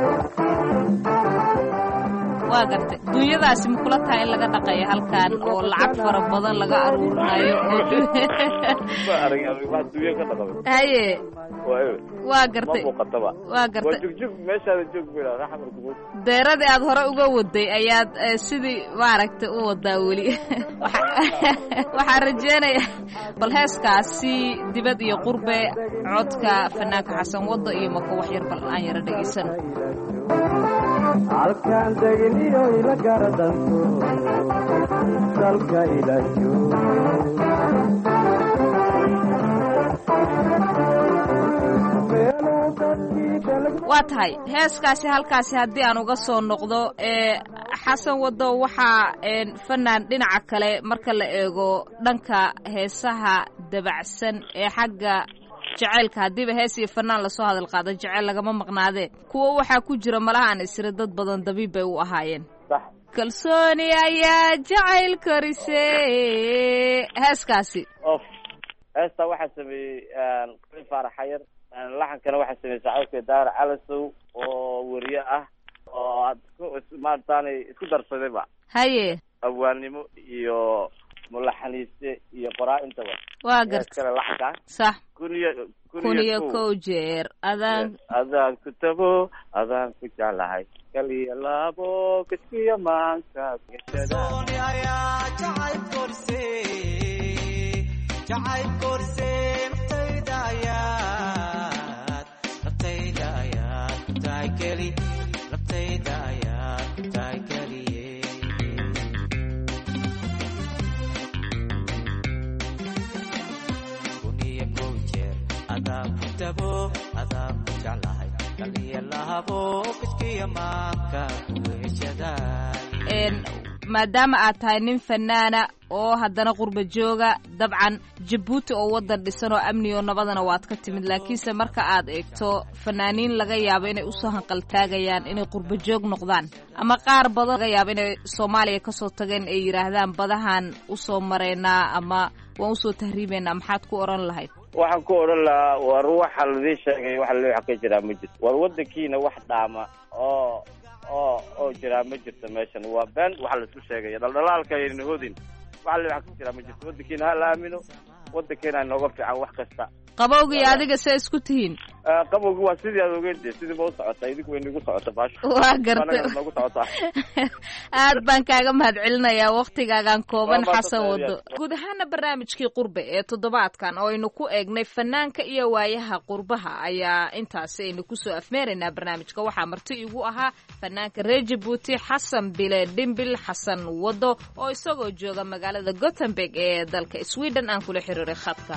waa gartay dunyadaasi ma kula tahay in laga dhaqayo halkan oo lacag fara badan laga aruurinayo haye waa gartay waa gartay deeradii aad hore uga waday ayaad sidii maaragtay u wadaa weli waxaan rajeynaya bal heeskaasi dibad iyo qurbe codka fanaanka xasan wado iyo Mako wax yar bal aan yara dhageysano. halkaan degniyo ila garadanto dalka ilayo waa tahay heeskaasi halkaasi haddii aan uga soo noqdo xasan wado waxaa fanaan dhinaca kale marka la eego dhanka heesaha dabacsan ee xagga jacaylka haddiiba hees iyo fanaan lasoo hadal qaado jacayl lagama maqnaadee kuwa waxaa ku jira malaha aan isira dad badan dabiib bay u ahaayeen kalsooni ayaa jacayl korise heeskaasi heesta waxaa sameeyey qali faarax xayar laxankana waxaa sameeyey saaxiibkay daahir calasow oo weriye ah oo aad maarataanay isku darsadayba haye abwaannimo iyo mulaxaniiste iyo qoraa intaba waa garta laxanka sax kun iyo kow jeer adaan ku tago adaan ku jeclahay kaliya laabo kaskiya maanka jacayl korse naftayda ayaad ku tahay keli naftayda ayaad ku tahay keliye adaa ku dabo adaa ku jeclahay kaliya lahabo kiskiya maanka kuheshaday maadaama aad tahay nin fanaana oo haddana qurba jooga dabcan jabuuti oo waddan dhisan oo amni oo nabadana waad ka timid laakiinse marka aad eegto fanaaniin laga yaabo inay usoo hanqaltaagayaan inay qurba joog noqdaan ama qaar badan laga yaabo inay Soomaaliya kasoo tageen ay yiraahdaan badahan usoo mareynaa ama waan usoo tahriibeynaa maxaad ku oran lahayd waxaan ku oran lahaa war waxa la sheegay waxa la xaqay jira ma jirto war wadankiina wax dhaama oo jira ma jirto meeshan waa been waxa la isku sheegay daldalaalka ay hodin waxa la xaqay jira ma jirto wadankiina ha la aamino wadankiina nooga fiican wax kasta qabowgii adiga say isku tihiin qabowgii waa sidii aad ogeeyay sidii baa u socotay idinku way nagu socotay baasho waa gartay nagu socotay aad baan kaaga mahadcelinayaa waqtigaagan kooban xasan wado guud ahaan barnaamijkii qurbe ee toddobaadkan oo aynu ku eegnay fanaanka iyo waayaha qurbaha ayaa intaas aynu ku soo afmeeraynaa barnaamijka waxaa marti igu ahaa fanaanka reer Djibouti Xasan Bile Dhimbil Xasan Wado oo isagoo jooga magaalada Gothenburg ee dalka Sweden aan kula xiriiray khadka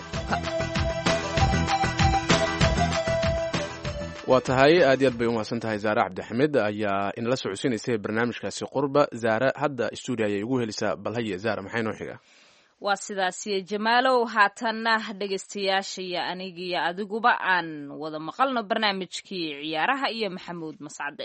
waa tahay aad iyo aad bay u mahadsan tahay Zaare Cabdixamed ayaa inala socodsiinaysay barnaamijkaasi qurba. Zaare hadda stuudio ayay ugu helisaa bal haye Zaare maxay noo xiga waa sidaasiyo Jamaalow haatanna dhegeystayaasha iyo aniga iyo adiguba aan wada maqalno barnaamijkii ciyaaraha iyo Maxamuud Mascade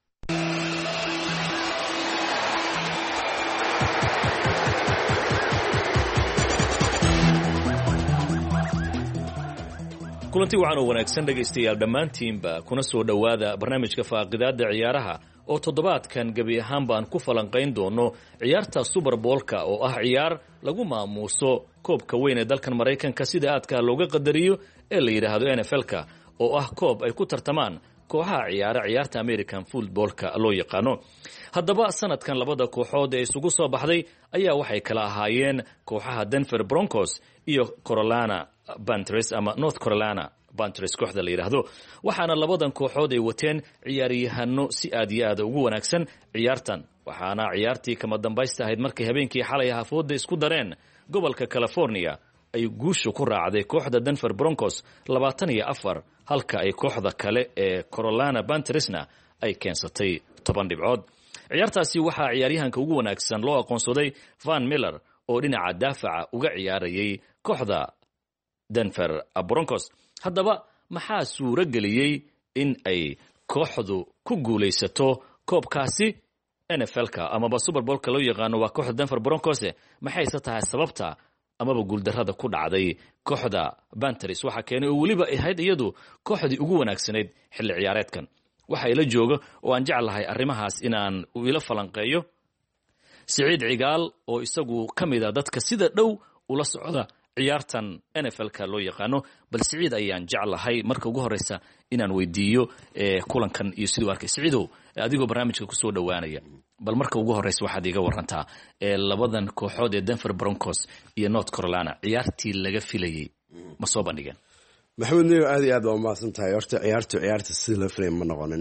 kulanti wacan oo wanaagsan dhegaystayaal dhammaantiinba kuna soo dhowaada barnaamijka faaqidaada ciyaaraha oo toddobaadkan gebi ahaan baan ku falanqayn doono ciyaarta Super Bowl-ka oo ah ciyaar lagu maamuuso koobka weyn ee dalkan Mareykanka sida aadka looga qadariyo ee la yiraahdo NFL-ka oo ah koob ay ku tartamaan kooxaha ciyaarta American Football-ka loo yaqaano. haddaba sanadkan labada kooxood ee isugu soo baxday ayaa waxay kala ahaayeen kooxaha Denver Broncos iyo Carolina Panthers ama North Carolina Panthers kooxda la yiraahdo waxaana labadan kooxood ay wateen ciyaariyahano si aad iyo aad ugu wanaagsan ciyaartan waxaana ciyaartii kama dambaysta ahayd markay habeenkii xalay hafooda isku dareen gobolka California ay guushu ku raacday kooxda Denver Broncos 24 halka ay kooxda kale ee Carolina Panthersna ay keensatay 10 dhibcood ciyaartaasi waxaa ciyaaryahanka ugu wanaagsan loo aqoonsaday Van Miller oo dhinaca daafaca uga ciyaarayay kooxda Denver Broncos haddaba maxaa suura geliyay in ay kooxdu ku guulaysato koobkaasi NFL-ka amaba Super Bowl-ka loo yaqaano waa kooxda Denver Broncos maxay tahay sababta amaba guuldarrada ku dhacday kooxda Panthers waxa keenay oo waliba ahayd iyadu kooxdii ugu wanaagsanayd xilli ciyaareedkan waxa ila jooga oo aan jeclahay arrimahaas inaan ila falanqeeyo Siciid Cigaal oo isagu kamida dadka sida dhow ula socda ciyaartan NFL-ka loo yaqaano bal Siciid ayaan jeclahay marka ugu horeysa inaan weydiiyo kulankan iyo sidoo arkay Siciidow adigoo barnaamijka ku soo dhawaanaya bal marka ugu horeysa waxaad iga warantaa labadan kooxood ee Denver Broncos iyo North Carolina ciyaartii laga filayay ma soo bandhigeen maxamed niyo aad iyo aad waa mahadsan tahay horta ciyaarta sidii la filayay ma noqonin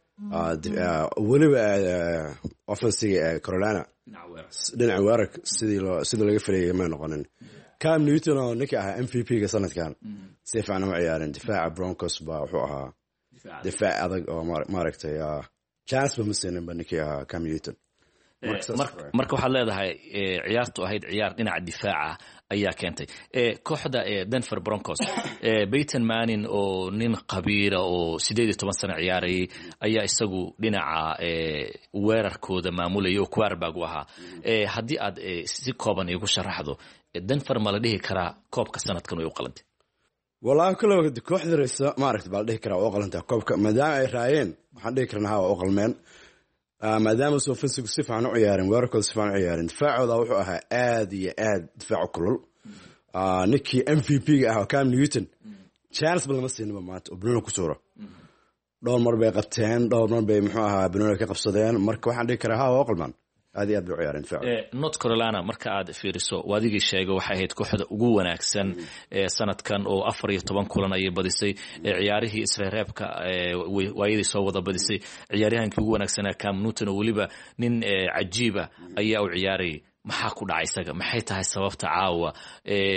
weliba offensiga Carolina dhinaca weerarka sidii laga filayay ma noqonin Cam Newton oo ninka ahaa MVP-ga sanadkan si fiican u ciyaarin difaaca Broncos baa wuxuu ahaa difaac adag oo maaragtay chance ba masinin ba ninka ahaa Cam Newton marka waxaad leedahay ciyaartu ahayd ciyaar dhinaca difaaca ayaa keentay kooxda Denver Broncos Peyton Manning oo nin qabiira oo 18 sano ciyaarayay ayaa isagu dhinaca weerarkooda maamulay oo quarterback u ahaa haddii aad si kooban igu sharaxdo Denver ma la dhihi karaa koobka sanadkan way u qalantay wallahi kullu kooxda reesa maaragtay baa la dhihi karaa oo qalantay koobka maadaama ay raayeen waxaan dhihi karnaa waa u qalmeen maadaama soo fansigu si fiican u ciyaareen weerarkooda si fiican u ciyaareen difaacooda wuxuu ahaa aad iyo aad difaac kulul ninkii MVP-ga ah Cam Newton chance ba lama siinba maanta oo Bruno ku suuro dhowr mar bay qabteen dhowr mar bay muxuu ahaa Bruno ka qabsadeen marka waxaan dhihi karaa waa u qalmaan aad iyo aad bay u ciyaareen difaac North Carolina marka aad fiiriso waadigii sheegay waxay ahayd kooxda ugu wanaagsan sanadkan oo 14 kulan ay badisay ciyaarihii isreebka waayadii soo wada badisay ciyaaryahankii ugu wanaagsanaa Cam Newton oo waliba nin cajiiba ayaa u ciyaaray maxaa ku dhacay isaga maxay tahay sababta caawa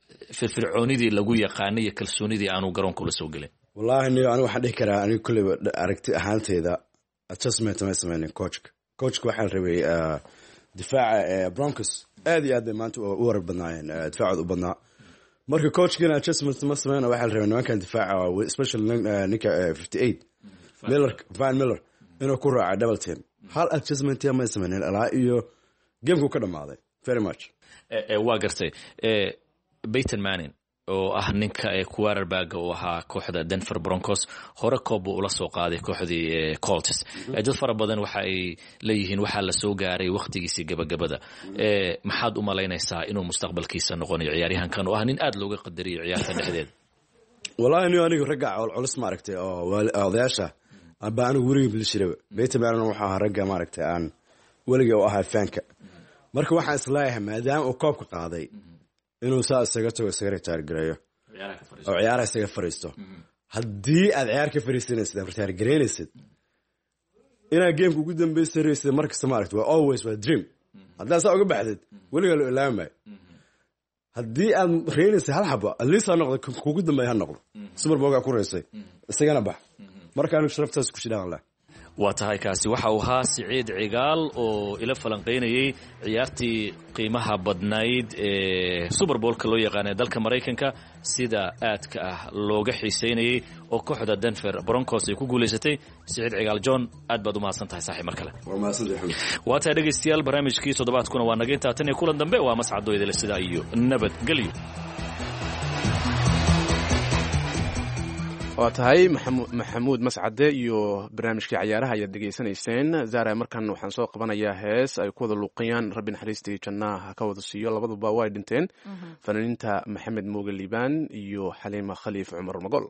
firfircoonidii lagu yaqaanay iyo kalsoonidii aanu garoonka ula soo gelin. wallahi aniga waxaan dhihi karaa aniga kulleyba aragti ahaanteyda adjustment ma sameynin coachka waxaan rabay difaaca Broncos aad iyo aad bay maanta u warar badnaayeen difaacooda u badnaa marka coachkina adjustment ma sameyna waxaan rabay nimankan difaaca especially ninka 58 Van Miller inuu ku raaca double team hal adjustment ma sameynin ilaa iyo gameku ka dhamaaday very much. waa gartay Peyton Manning oo ah ninka quarterback oo ahaa kooxda Denver Broncos hore koob ula soo qaaday kooxdii Colts. dad fara badan waxa ay leeyihiin waxa la soo gaaray waqtigiisii gabagabada. maxaad u malaynaysaa inuu mustaqbalkiisa noqonayo ciyaaryahankan oo ah nin aad looga qadariyo ciyaarta dhexdeeda? wallahi aniga ragga culus ma aragtay oo odayaasha baan wariga bilshire Peyton Manning waxa ahaa ragga ma aragtay aan waliga oo ahaa fanka marka waxaan islaayahay maadaama uu koobka qaaday inuu saa isaga tago isaga retired gareeyo oo ciyaaraha isaga fariisto haddii aad ciyaar ka fariisanaysid aad retired gareynaysid inaad gameku ugu dambaysa raysid markasta ma aragtay waa always waa dream haddaad saa uga baxdid weligaa loo ilaamay haddii aad reynaysid hal xabo at least ha noqdo kugu dambeeya ha noqdo Super Bowl ku reysay isagana bax markaanu sharaftaas ku shidaan leh. waa tahay kaasi waxa uu ahaa Siciid Cigaal oo ila falanqeynayay ciyaartii qiimaha badnayd ee Super Bowl-ka loo yaqaan ee dalka Mareykanka sida aadka ah looga xiiseynayay oo kooxda Denver Broncos ay ku guuleysatay. Siciid Cigaal John aad baad u mahadsan tahay saaxiib mar kale. waa mahadsantahay. waa tahay dhageystayaal barnaamijkii toddobaadkuna waa naga intaa tan iyo kulan dambe waa Mascad Doydele sida iyo nabadgelyo. waa tahay maxamuud mascade iyo barnaamijkii ciyaaraha ayaad dhegaysanayseen. zaara markan waxaan soo qabanayaa hees ay ku wada luuqayaan rabbi naxariistii jannaha ka wada siiyo labaduba way dhinteen fanaaniinta maxamed mooge liibaan iyo xaliima khaliif cumar magol.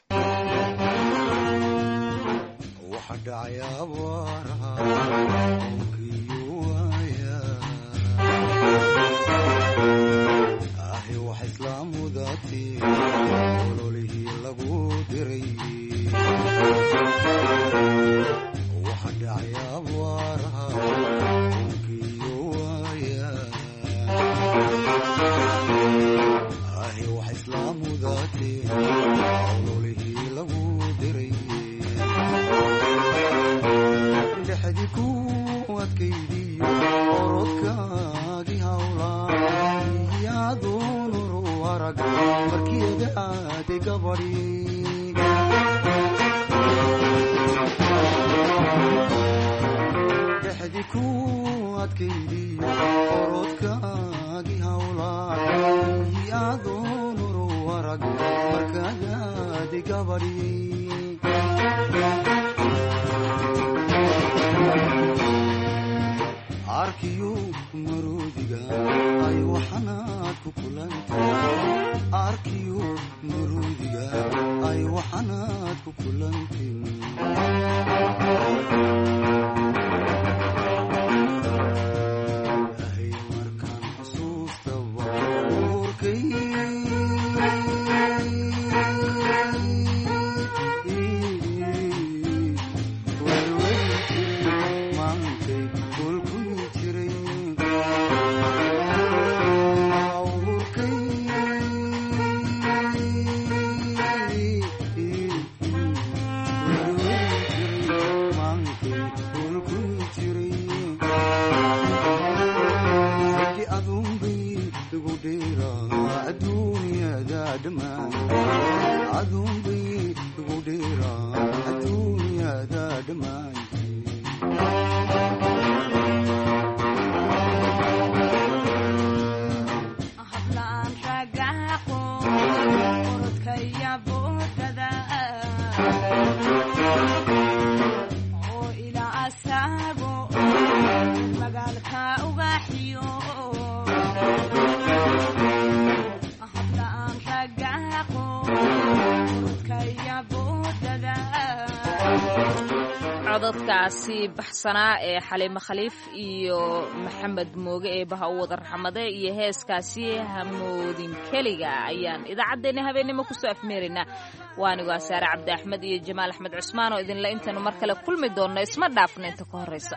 codadkaasi baxsanaa ee xaliimo khaliif iyo maxamed mooge ee baha u wada raxmade iyo heeskaasi hamoodin keliga ayaan idaacaddeenna habeennimo kusoo afmeeraynaa. waanigoo saare cabdi axmed iyo jamaal axmed cusmaan oo idinla intaynu mar kale kulmi doonno isma dhaafna inta ka horraysa.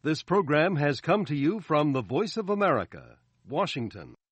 This program has come to you from the Voice of America, Washington.